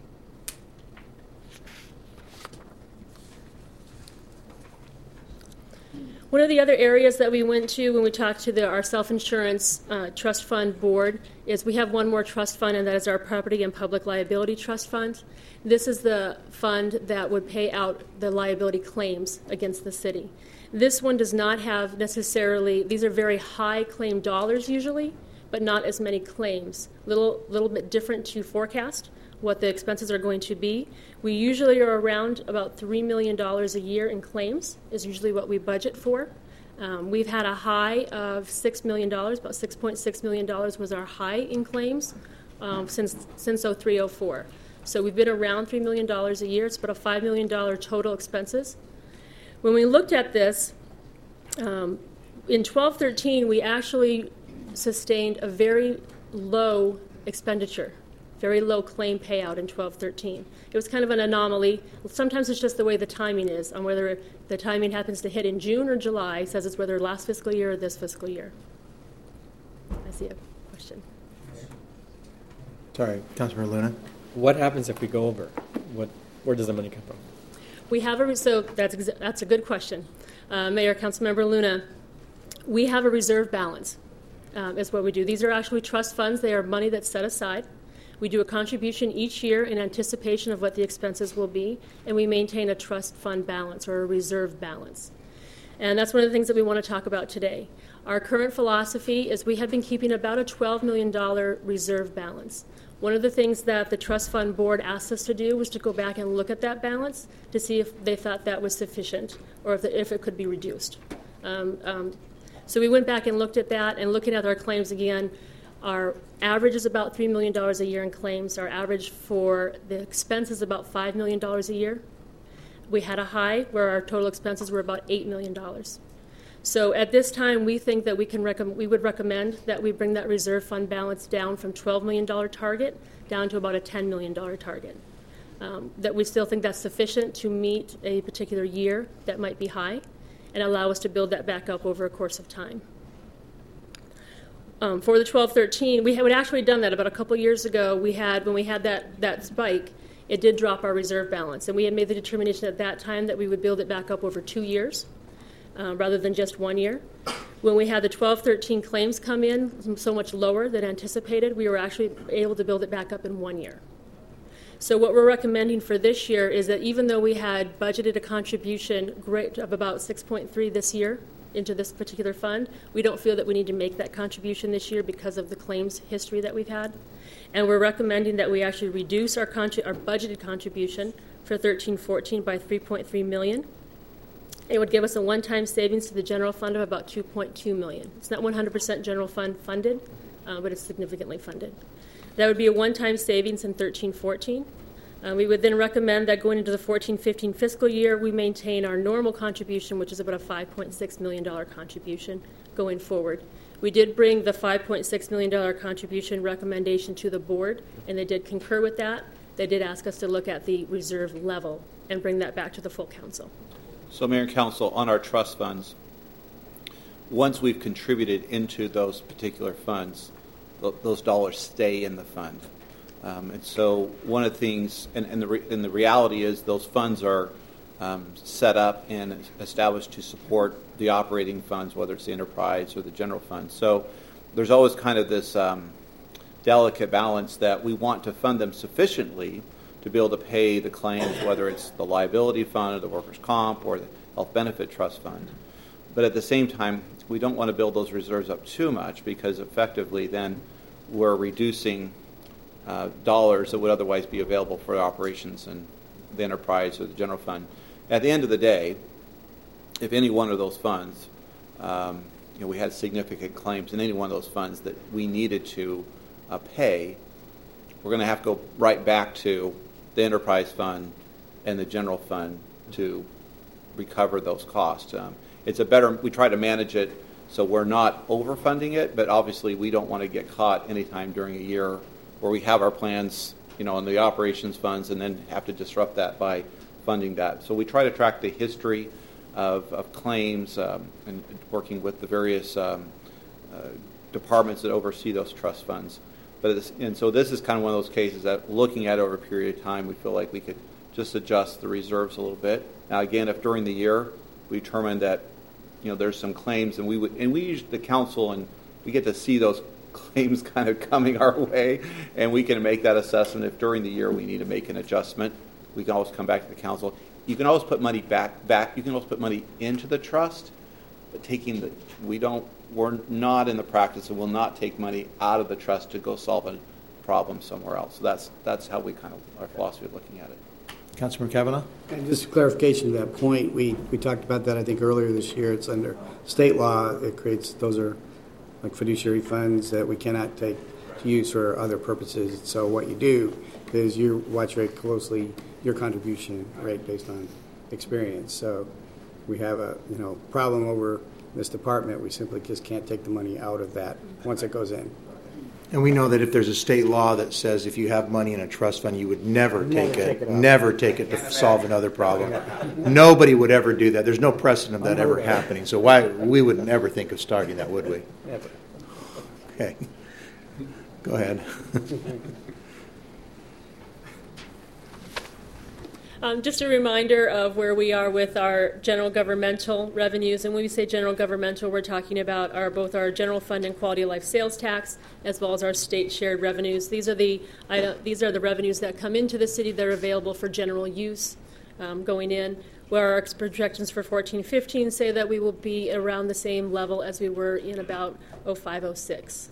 C: One of the other areas that we went to when we talked to the, our self-insurance uh, trust fund board is we have one more trust fund, and that is our property and public liability trust fund. This is the fund that would pay out the liability claims against the city. This one does not have necessarily, these are very high claim dollars usually, but not as many claims. A little, little bit different to forecast what the expenses are going to be. We usually are around about three million dollars a year in claims is usually what we budget for. Um, we've had a high of six million dollars, about six point six million dollars was our high in claims um, since since oh three oh four. So we've been around three million dollars a year. It's about a five million dollars total expenses. When we looked at this, um, in twelve thirteen, we actually sustained a very low expenditure. Very low claim payout in twelve thirteen. It was kind of an anomaly. Sometimes it's just the way the timing is, on whether the timing happens to hit in June or July. It says it's whether last fiscal year or this fiscal year. I see a question.
A: Sorry, Councilmember Luna.
F: What happens if we go over? What, where does the money come from?
C: We have a so that's exa- that's a good question, uh, Mayor, Councilmember Luna. We have a reserve balance, um, is what we do. These are actually trust funds. They are money that's set aside. We do a contribution each year in anticipation of what the expenses will be, and we maintain a trust fund balance or a reserve balance. And that's one of the things that we want to talk about today. Our current philosophy is we have been keeping about a twelve million dollars reserve balance. One of the things that the trust fund board asked us to do was to go back and look at that balance to see if they thought that was sufficient or if, the, if it could be reduced. Um, um, so we went back and looked at that, and looking at our claims again, our average is about three million dollars a year in claims. Our average for the expense is about five million dollars a year. We had a high where our total expenses were about eight million dollars. So at this time, we think that we can rec- we would recommend that we bring that reserve fund balance down from twelve million dollars target down to about a ten million dollars target. Um, that we still think that's sufficient to meet a particular year that might be high and allow us to build that back up over a course of time. Um, for the twelve thirteen, we had actually done that about a couple years ago. We had, when we had that, that spike, it did drop our reserve balance. And we had made the determination at that time that we would build it back up over two years uh, rather than just one year. When we had the twelve thirteen claims come in so much lower than anticipated, we were actually able to build it back up in one year. So what we're recommending for this year is that even though we had budgeted a contribution great of about six point three this year, into this particular fund, we don't feel that we need to make that contribution this year because of the claims history that we've had. And we're recommending that we actually reduce our, contri- our budgeted contribution for thirteen fourteen by three point three million dollars. It would give us a one-time savings to the general fund of about two point two million dollars. It's not one hundred percent general fund funded, uh, but it's significantly funded. That would be a one-time savings in thirteen fourteen. Uh, we would then recommend that going into the fourteen fifteen fiscal year, we maintain our normal contribution, which is about a five point six million dollars contribution going forward. We did bring the five point six million dollars contribution recommendation to the board, and they did concur with that. They did ask us to look at the reserve level and bring that back to the full council.
B: So, Mayor and Council, on our trust funds, once we've contributed into those particular funds, th- those dollars stay in the fund. Um, and so one of the things, and, and, the re, and the reality is those funds are um, set up and established to support the operating funds, whether it's the enterprise or the general fund. So there's always kind of this um, delicate balance that we want to fund them sufficiently to be able to pay the claims, whether it's the liability fund or the workers' comp or the health benefit trust fund. But at the same time, we don't want to build those reserves up too much because effectively then we're reducing Uh, dollars that would otherwise be available for operations in the enterprise or the general fund. At the end of the day, if any one of those funds, um, you know, we had significant claims in any one of those funds that we needed to uh, pay, we're going to have to go right back to the enterprise fund and the general fund to recover those costs. Um, it's a better. We try to manage it So we're not overfunding it, but obviously we don't want to get caught anytime during a year where we have our plans, you know, on the operations funds and then have to disrupt that by funding that. So we try to track the history of, of claims um, and working with the various um, uh, departments that oversee those trust funds. But it's, and so this is kind of one of those cases that looking at it over a period of time, we feel like we could just adjust the reserves a little bit. Now, again, if during the year we determine that, you know, there's some claims, and we would, and we use the council, and we get to see those claims kind of coming our way, and we can make that assessment. If during the year we need to make an adjustment, we can always come back to the council. You can always put money back, back. You can always put money into the trust, but taking the, we don't, we're not in the practice, and will not take money out of the trust to go solve a problem somewhere else. So that's that's how we kind of, our philosophy of looking at it.
A: Councilmember Kavanaugh?
E: And just a clarification to that point, we, we talked about that, I think, earlier this year. It's under state law. It creates, those are like fiduciary funds that we cannot take to use for other purposes. So what you do is you watch very closely your contribution rate based on experience. So we have a, you know, problem over this department. We simply just can't take the money out of that once it goes in.
A: And we know that if there's a state law that says if you have money in a trust fund, you would never,
E: Never
A: take
E: take
A: it,
E: it out.
A: never take it to solve another problem. Nobody would ever do that. There's no precedent of that ever happening. So why we would never think of starting that, would we?
E: Never.
A: Okay. Go ahead.
C: Um, just a reminder of where we are with our general governmental revenues. And when we say general governmental, we're talking about our both our general fund and quality of life sales tax, as well as our state shared revenues. These are the I, these are the revenues that come into the city that are available for general use um, going in. Where our projections for fourteen fifteen say that we will be around the same level as we were in about oh five oh six.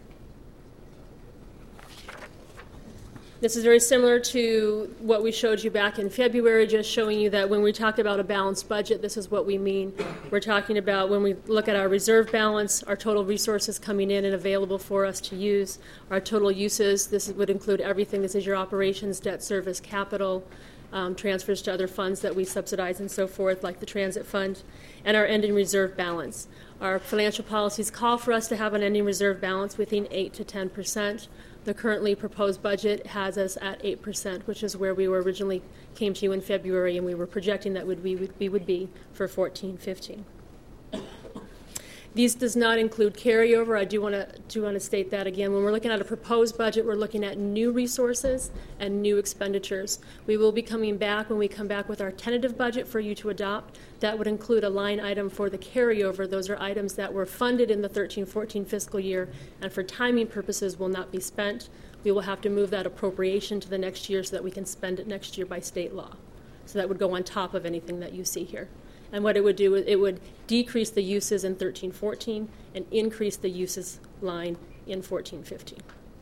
C: This is very similar to what we showed you back in February, just showing you that when we talk about a balanced budget, this is what we mean. We're talking about when we look at our reserve balance, our total resources coming in and available for us to use, our total uses. This would include everything. This is your operations, debt service, capital, um, transfers to other funds that we subsidize and so forth, like the transit fund, and our ending reserve balance. Our financial policies call for us to have an ending reserve balance within eight to ten percent. The currently proposed budget has us at eight percent, which is where we were originally came to you in February, and we were projecting that would we would, we would be for fourteen fifteen. These does not include carryover. I do want to do want to state that again. When we're looking at a proposed budget, we're looking at new resources and new expenditures. We will be coming back when we come back with our tentative budget for you to adopt. That would include a line item for the carryover. Those are items that were funded in the thirteen fourteen fiscal year and for timing purposes will not be spent. We will have to move that appropriation to the next year so that we can spend it next year by state law. So that would go on top of anything that you see here. And what it would do is it would decrease the uses in thirteen fourteen and increase the uses line in fourteen fifteen.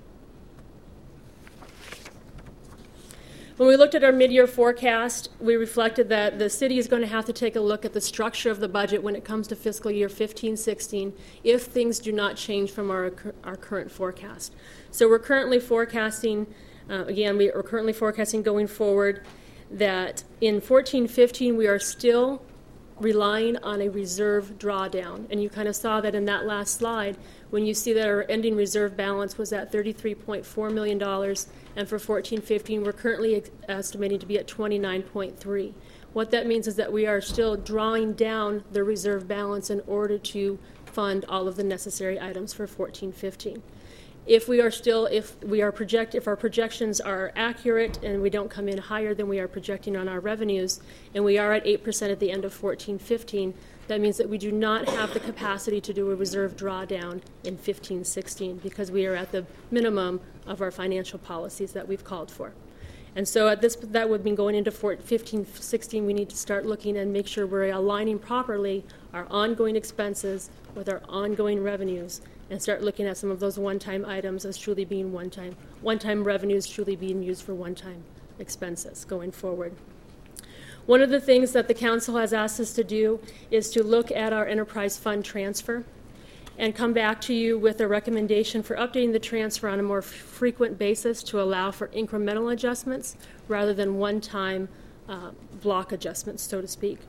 C: When we looked at our mid-year forecast, we reflected that the city is going to have to take a look at the structure of the budget when it comes to fiscal year fifteen sixteen if things do not change from our, our current forecast. So we're currently forecasting, uh, again, we are currently forecasting going forward that in fourteen fifteen we are still relying on a reserve drawdown. And you kind of saw that in that last slide when you see that our ending reserve balance was at thirty-three point four million dollars, and for fourteen fifteen we're currently ex- estimating to be at twenty-nine point three. What that means is that we are still drawing down the reserve balance in order to fund all of the necessary items for fourteen fifteen. If we are still, if we are project, if our projections are accurate and we don't come in higher than we are projecting on our revenues, and we are at eight percent at the end of fourteen fifteen, that means that we do not have the capacity to do a reserve drawdown in fifteen sixteen because we are at the minimum of our financial policies that we've called for. And so at this, that would mean going into fifteen sixteen, we need to start looking and make sure we're aligning properly our ongoing expenses with our ongoing revenues, and start looking at some of those one-time items as truly being one-time, one-time revenues truly being used for one-time expenses going forward. One of the things that the council has asked us to do is to look at our enterprise fund transfer and come back to you with a recommendation for updating the transfer on a more f- frequent basis to allow for incremental adjustments rather than one-time uh, block adjustments, so to speak.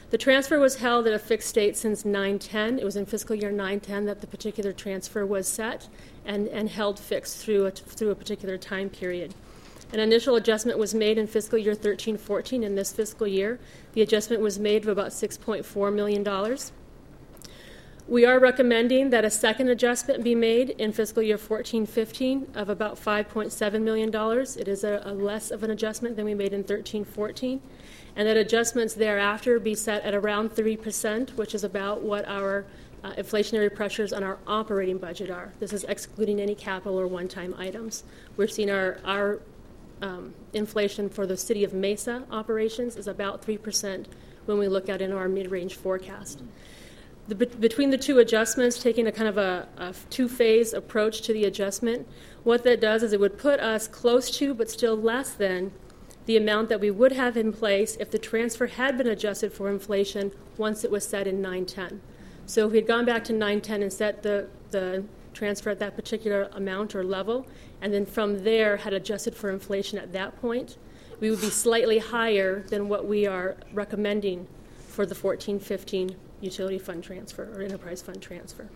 C: The transfer was held at a fixed date since nine ten. It was in fiscal year nine ten that the particular transfer was set and, and held fixed through a, through a particular time period. An initial adjustment was made in fiscal year thirteen fourteen. In this fiscal year, the adjustment was made of about six point four million dollars. We are recommending that a second adjustment be made in fiscal year fourteen fifteen of about five point seven million dollars. It is a, a less of an adjustment than we made in thirteen fourteen. And that adjustments thereafter be set at around three percent, which is about what our uh, inflationary pressures on our operating budget are. This is excluding any capital or one-time items. We're seeing our, our um, inflation for the City of Mesa operations is about three percent when we look at in our mid-range forecast. The, between the two adjustments, taking a kind of a, a two-phase approach to the adjustment, what that does is it would put us close to but still less than the amount that we would have in place if the transfer had been adjusted for inflation once it was set in nine ten. So if we had gone back to nine ten and set the, the transfer at that particular amount or level, and then from there had adjusted for inflation at that point, we would be slightly higher than what we are recommending for the fourteen fifteen utility fund transfer or enterprise fund transfer.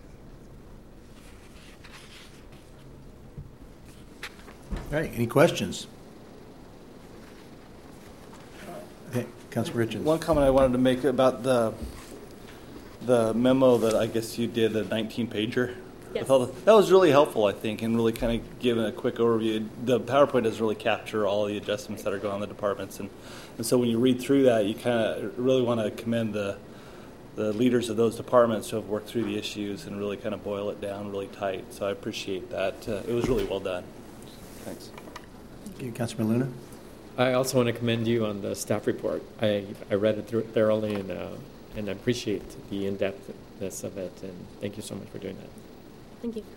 A: All right, any questions? Okay, Councilor Richards.
D: One comment I wanted to make about the the memo that I guess you did, the nineteen pager.
C: Yes.
D: With all the, that was really helpful, I think, and really kind of giving a quick overview. The PowerPoint does really capture all the adjustments that are going on in the departments, and, and so when you read through that, you kind of really want to commend the the leaders of those departments who have worked through the issues and really kind of boil it down really tight. So I appreciate that. Uh, it was really well done. Thanks.
A: Thank you, Councilman Luna.
F: I also want to commend you on the staff report. I, I read it through thoroughly, and uh, and I appreciate the in-depthness of it, and thank you so much for doing that.
C: Thank you.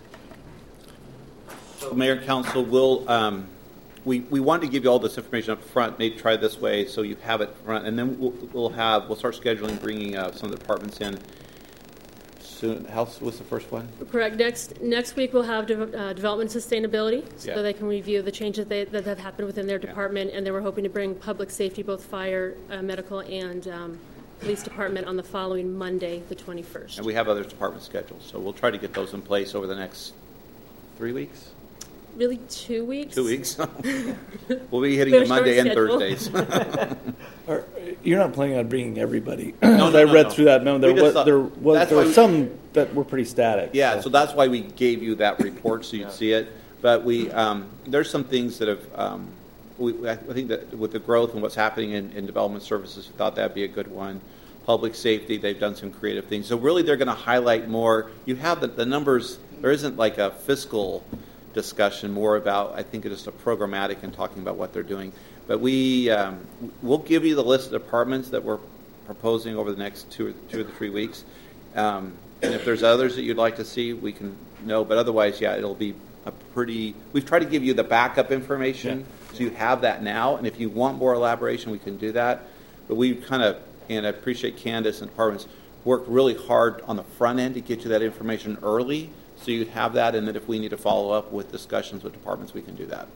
B: So, Mayor, Council, we'll, um, we, we wanted to give you all this information up front, maybe try this way so you have it front, and then we'll, we'll have, we'll start scheduling, bringing uh, some of the departments in soon. House was the first one?
C: Correct. Next next week we'll have de- uh, development sustainability, so
B: Yeah.
C: that they can review the changes they, that have happened within their department, and then we're hoping to bring public safety, both fire, uh, medical, and um, police department on the following Monday, the twenty-first.
B: And we have other departments scheduled, so we'll try to get those in place over the next three weeks?
C: Really, two weeks?
B: Two weeks. We'll be hitting
C: We're
B: you Monday and
C: short
B: Thursdays.
D: Or, you're not planning on bringing everybody.
B: No, no,
D: I
B: no,
D: read
B: no.
D: through that memo. There
B: We just
D: was
B: thought-
D: there was
B: that's
D: there
B: why
D: were
B: we-
D: some that were pretty static.
B: Yeah, so that's why we gave you that report so you'd see it. But we, um, there's some things that have, um, we, I think that with the growth and what's happening in, in development services, we thought that'd be a good one. Public safety, they've done some creative things. So really they're going to highlight more. You have the, the numbers, there isn't like a fiscal discussion, more about, I think, it's just a programmatic and talking about what they're doing. But we, um, we'll give you the list of departments that we're proposing over the next two or, two or three weeks. Um, and if there's others that you'd like to see, we can know. But otherwise, yeah, it'll be a pretty, we've tried to give you the backup information, yeah. So you have that now. And if you want more elaboration, we can do that. But we kind of, and I appreciate Candace and departments, worked really hard on the front end to get you that information early, so you'd have that, and that if we need to follow up with discussions with departments, we can do that.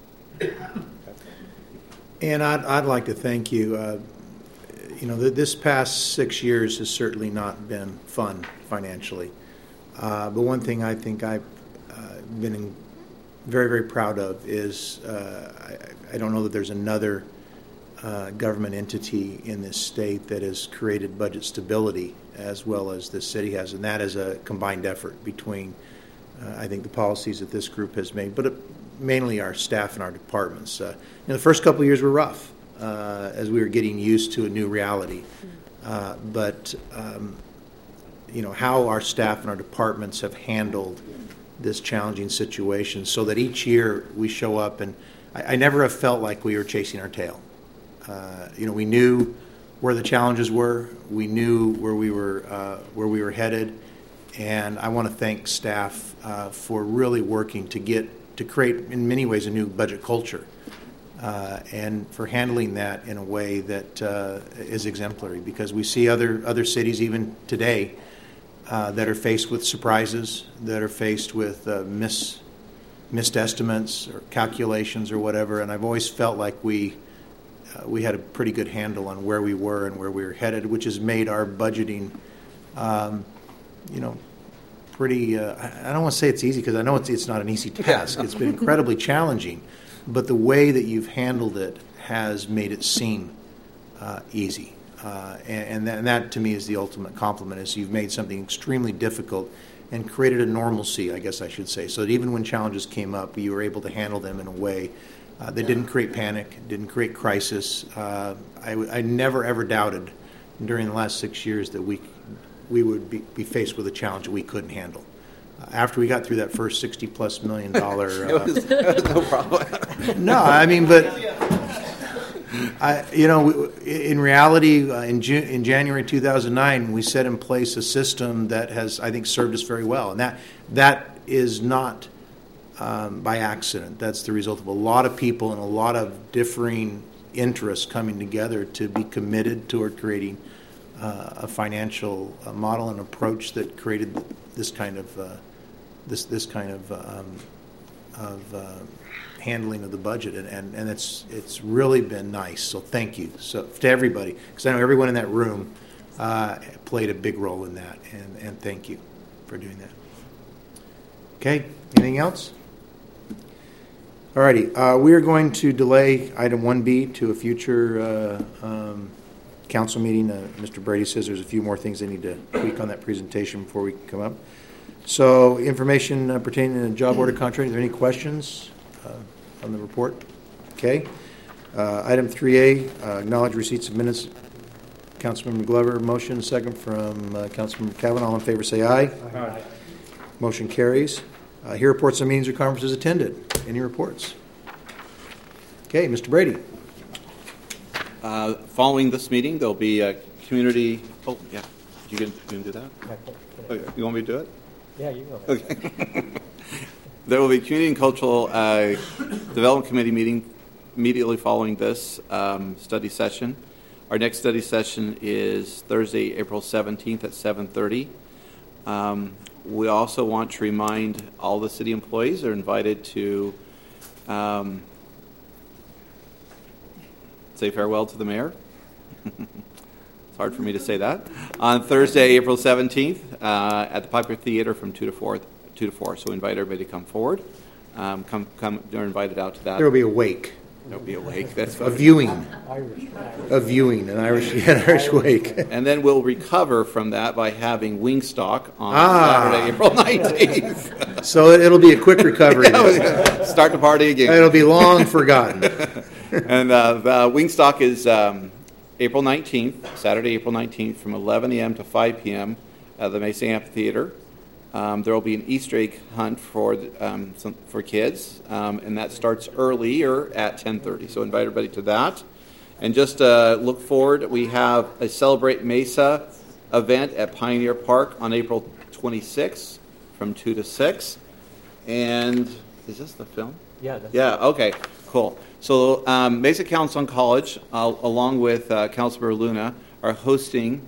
A: And I'd, I'd like to thank you. Uh, you know, th- this past six years has certainly not been fun financially. Uh, but one thing I think I've uh, been in, very, very proud of is uh, I, I don't know that there's another uh, government entity in this state that has created budget stability as well as this city has, and that is a combined effort between, uh, I think, the policies that this group has made, but it, mainly our staff and our departments. Uh, you know, the first couple of years were rough uh, as we were getting used to a new reality. Uh, but, um, you know, how our staff and our departments have handled this challenging situation so that each year we show up, and I, I never have felt like we were chasing our tail. Uh, you know, we knew where the challenges were. We knew where we were, uh, where we were headed. And I want to thank staff uh, for really working to get to create, in many ways, a new budget culture, uh, and for handling that in a way that uh, is exemplary. Because we see other other cities, even today, uh, that are faced with surprises, that are faced with uh, miss, missed estimates or calculations or whatever. And I've always felt like we uh, we had a pretty good handle on where we were and where we were headed, which has made our budgeting, um, you know, pretty, uh, I don't want to say it's easy because I know it's, it's not an easy task. It's been incredibly challenging, but the way that you've handled it has made it seem uh, easy. Uh, and, and, that, and that, to me, is the ultimate compliment, is you've made something extremely difficult and created a normalcy, I guess I should say, so that even when challenges came up, you were able to handle them in a way uh, that didn't create panic, didn't create crisis. Uh, I, I never, ever doubted during the last six years that we we would be, be faced with a challenge that we couldn't handle. Uh, after we got through that first sixty-plus million dollar... Uh,
B: it, was, it was no problem.
A: No, I mean, but... I, you know, in reality, uh, in, June, in January two thousand nine, we set in place a system that has, I think, served us very well. And that that is not um, by accident. That's the result of a lot of people and a lot of differing interests coming together to be committed toward creating uh, a financial uh, model and approach that created this kind of uh, this this kind of um, of uh, handling of the budget, and, and, and it's it's really been nice. So thank you so to everybody, because I know everyone in that room uh, played a big role in that, and, and thank you for doing that. Okay, anything else? All righty, uh, we are going to delay item one B to a future uh, um, council meeting. Uh, Mister Brady says there's a few more things they need to tweak on that presentation before we can come up. So information uh, pertaining to the job order contract, are there any questions Uh, on the report? Okay. Uh, item three A, uh, acknowledge receipts of minutes. Councilmember Glover, motion. Second from uh, Councilmember Cavan. All in favor say aye. Aye. Motion carries. Uh, here reports on meetings or conferences attended. Any reports? Okay, Mister Brady.
B: Uh, following this meeting, there'll be a community. Oh, yeah. You can, you can do that? Okay. You want me to do it?
F: Yeah, you go.
B: Okay. There will be a Community and Cultural uh, Development Committee meeting immediately following this um, study session. Our next study session is Thursday, April seventeenth at seven thirty. Um, we also want to remind all the city employees are invited to um, say farewell to the mayor. It's hard for me to say that. On Thursday, April seventeenth uh, at the Piper Theater from two to four. Two to four, so we invite everybody to come forward. Um, come, come. They're invited out to that.
A: There will be a wake.
B: There'll be a wake. That's
A: a viewing. A viewing, an Irish, an Irish wake.
B: And then we'll recover from that by having Wingstock on
A: ah.
B: Saturday, April nineteenth.
A: So it'll be a quick recovery.
B: Yeah, start the party again.
A: It'll be long forgotten.
B: And uh, the Wingstock is um, April nineteenth, Saturday, April nineteenth, from eleven a.m. to five p.m. at the Mesa Amphitheater. Um, there will be an Easter egg hunt for um, some, for kids, um, and that starts earlier at ten thirty. So invite everybody to that. And just uh, look forward, we have a Celebrate Mesa event at Pioneer Park on April twenty-sixth from two to six. And is this the film?
F: Yeah. That's
B: yeah, okay, cool. So um, Mesa Council on College, uh, along with uh, Councilmember Luna, are hosting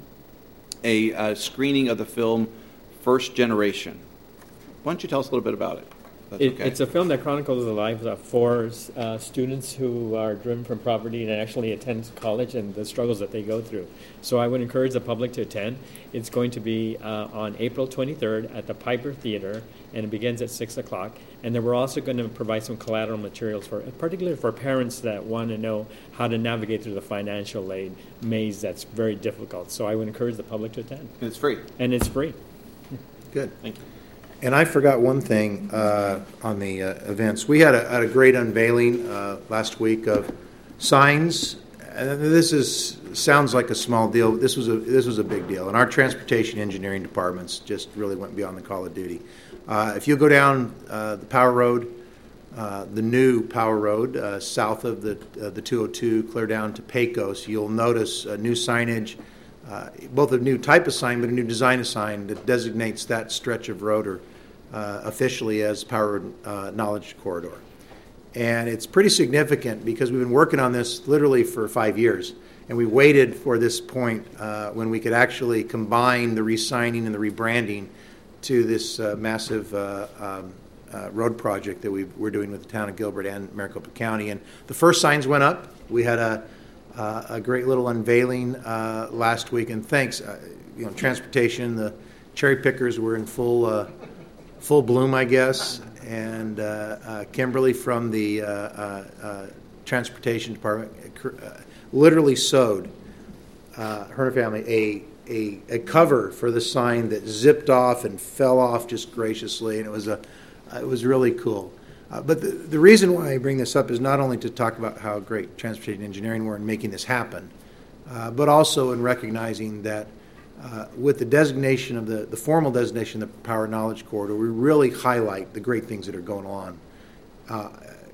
B: a uh, screening of the film First Generation. Why don't you tell us a little bit about it? That's
F: it
B: okay.
F: It's a film that chronicles the lives of four uh, students who are driven from poverty and actually attend college and the struggles that they go through. So I would encourage the public to attend. It's going to be uh, on April twenty-third at the Piper Theater, and it begins at six o'clock. And then we're also going to provide some collateral materials, for, particularly for parents that want to know how to navigate through the financial aid maze that's very difficult. So I would encourage the public to attend.
B: And it's free.
F: And it's free.
A: Good.
B: Thank you.
A: And I forgot one thing uh, on the uh, events. We had a, had a great unveiling uh, last week of signs. And this is sounds like a small deal, but this was a this was a big deal. And our transportation engineering departments just really went beyond the call of duty. Uh, if you go down uh, the Power Road, uh, the new Power Road uh, south of the uh, the two oh two, clear down to Pecos, you'll notice a new signage. Uh, both a new type of sign, but a new design of sign that designates that stretch of road or, uh, officially as Power uh, Knowledge Corridor. And it's pretty significant because we've been working on this literally for five years. And we waited for this point uh, when we could actually combine the re-signing and the rebranding to this uh, massive uh, um, uh, road project that we we're doing with the town of Gilbert and Maricopa County. And the first signs went up. We had a uh, a great little unveiling uh, last week, and thanks. Uh, you know, transportation, the cherry pickers were in full uh, full bloom, I guess, and uh, uh, Kimberly from the uh, uh, uh, transportation department uh, literally sewed uh, her and her family a, a a cover for the sign that zipped off and fell off just graciously, and it was a it was really cool. Uh, but the, the reason why I bring this up is not only to talk about how great transportation engineering were in making this happen, uh, but also in recognizing that uh, with the designation of the, the formal designation of the Power Knowledge Corridor, we really highlight the great things that are going on uh,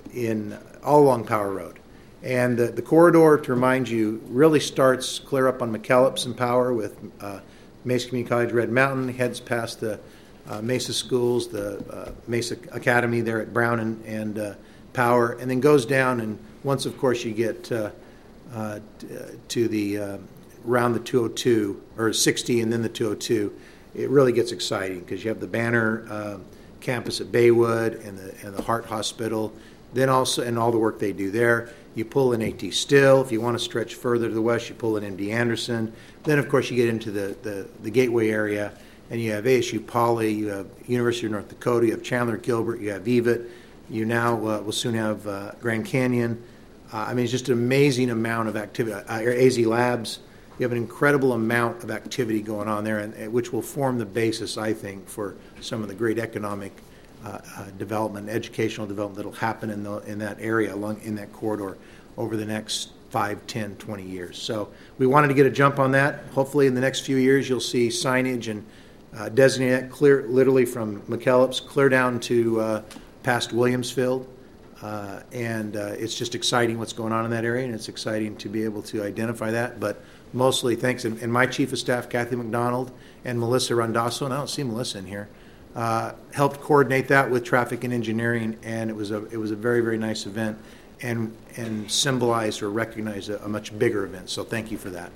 A: in all along Power Road. And the, the corridor, to remind you, really starts clear up on McKellips and Power with uh, Mesa Community College, Red Mountain, heads past the Uh, Mesa Schools, the uh, Mesa Academy there at Brown and, and uh, Power, and then goes down. And once, of course, you get uh, uh, to the uh, around the two oh two or sixty, and then the two oh two, it really gets exciting because you have the Banner uh, campus at Baywood and the and the Heart Hospital. Then also, and all the work they do there. You pull in A T Still. If you want to stretch further to the west, you pull in M D Anderson. Then, of course, you get into the the, the Gateway area. And you have A S U Poly, you have University of North Dakota, you have Chandler Gilbert, you have E V I T, you now uh, will soon have uh, Grand Canyon. Uh, I mean, it's just an amazing amount of activity. Uh, A Z Labs, you have an incredible amount of activity going on there, and, and which will form the basis, I think, for some of the great economic uh, uh, development, educational development that will happen in the in that area, along in that corridor, over the next five, ten, twenty years. So we wanted to get a jump on that. Hopefully, in the next few years, you'll see signage and Uh, designate that clear, literally from McKellips clear down to uh, past Williamsfield, uh, and uh, it's just exciting what's going on in that area, and it's exciting to be able to identify that. But mostly thanks, and, and my chief of staff, Kathy McDonald, and Melissa Randazzo, and I don't see Melissa in here, uh, helped coordinate that with traffic and engineering, and it was a it was a very very nice event, and and symbolized or recognized a, a much bigger event. So thank you for that.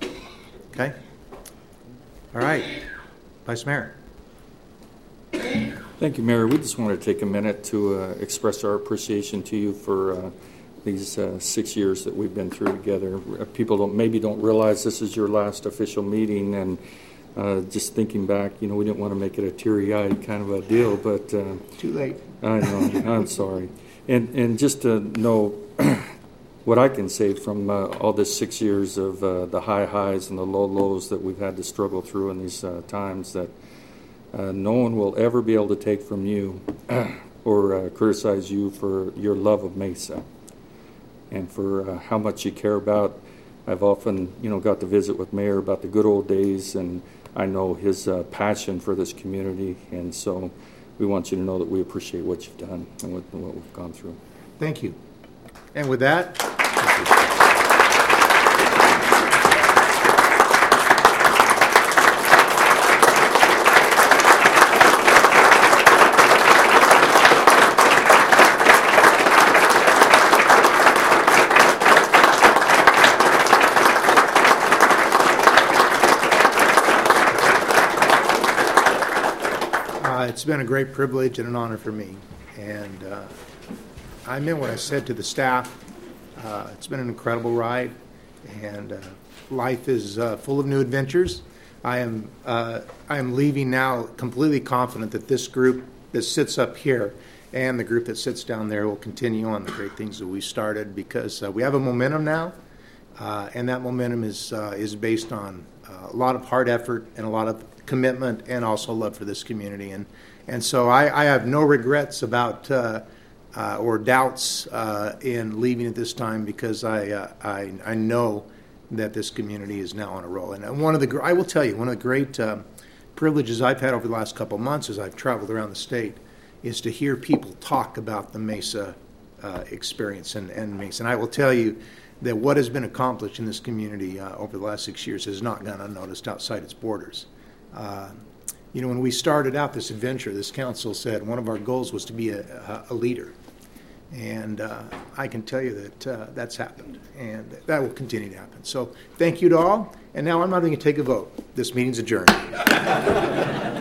A: Okay. All right. Vice Mayor.
G: Thank you, Mayor. We just want to take a minute to uh, express our appreciation to you for uh, these uh, six years that we've been through together. Uh, people don't maybe don't realize this is your last official meeting, and uh, just thinking back, you know, we didn't want to make it a teary-eyed kind of a deal, but uh,
A: too late.
G: I know. I'm sorry. And and just to know what I can say from uh, all this six years of uh, the high highs and the low lows that we've had to struggle through in these uh, times, that uh, no one will ever be able to take from you or uh, criticize you for your love of Mesa and for uh, how much you care about. I've often, you know, got to visit with Mayor about the good old days, and I know his uh, passion for this community, and so we want you to know that we appreciate what you've done and what, what we've gone through.
A: Thank you. And with that, uh, it's been a great privilege and an honor for me. And uh, I meant what I said to the staff. Uh, it's been an incredible ride, and uh, life is uh, full of new adventures. I am uh, I am leaving now completely confident that this group that sits up here and the group that sits down there will continue on the great things that we started, because uh, we have a momentum now, uh, and that momentum is uh, is based on uh, a lot of hard effort and a lot of commitment, and also love for this community. And and so I, I have no regrets about. Uh, Uh, or doubts uh, in leaving at this time, because I, uh, I I know that this community is now on a roll. And one of the I will tell you one of the great uh, privileges I've had over the last couple of months as I've traveled around the state is to hear people talk about the Mesa uh, experience and, and Mesa. And I will tell you that what has been accomplished in this community uh, over the last six years has not gone unnoticed outside its borders. Uh, You know, when we started out this adventure, this council said one of our goals was to be a, a, a leader. And uh, I can tell you that uh, that's happened, and that will continue to happen. So thank you to all. And now I'm not going to take a vote. This meeting's adjourned.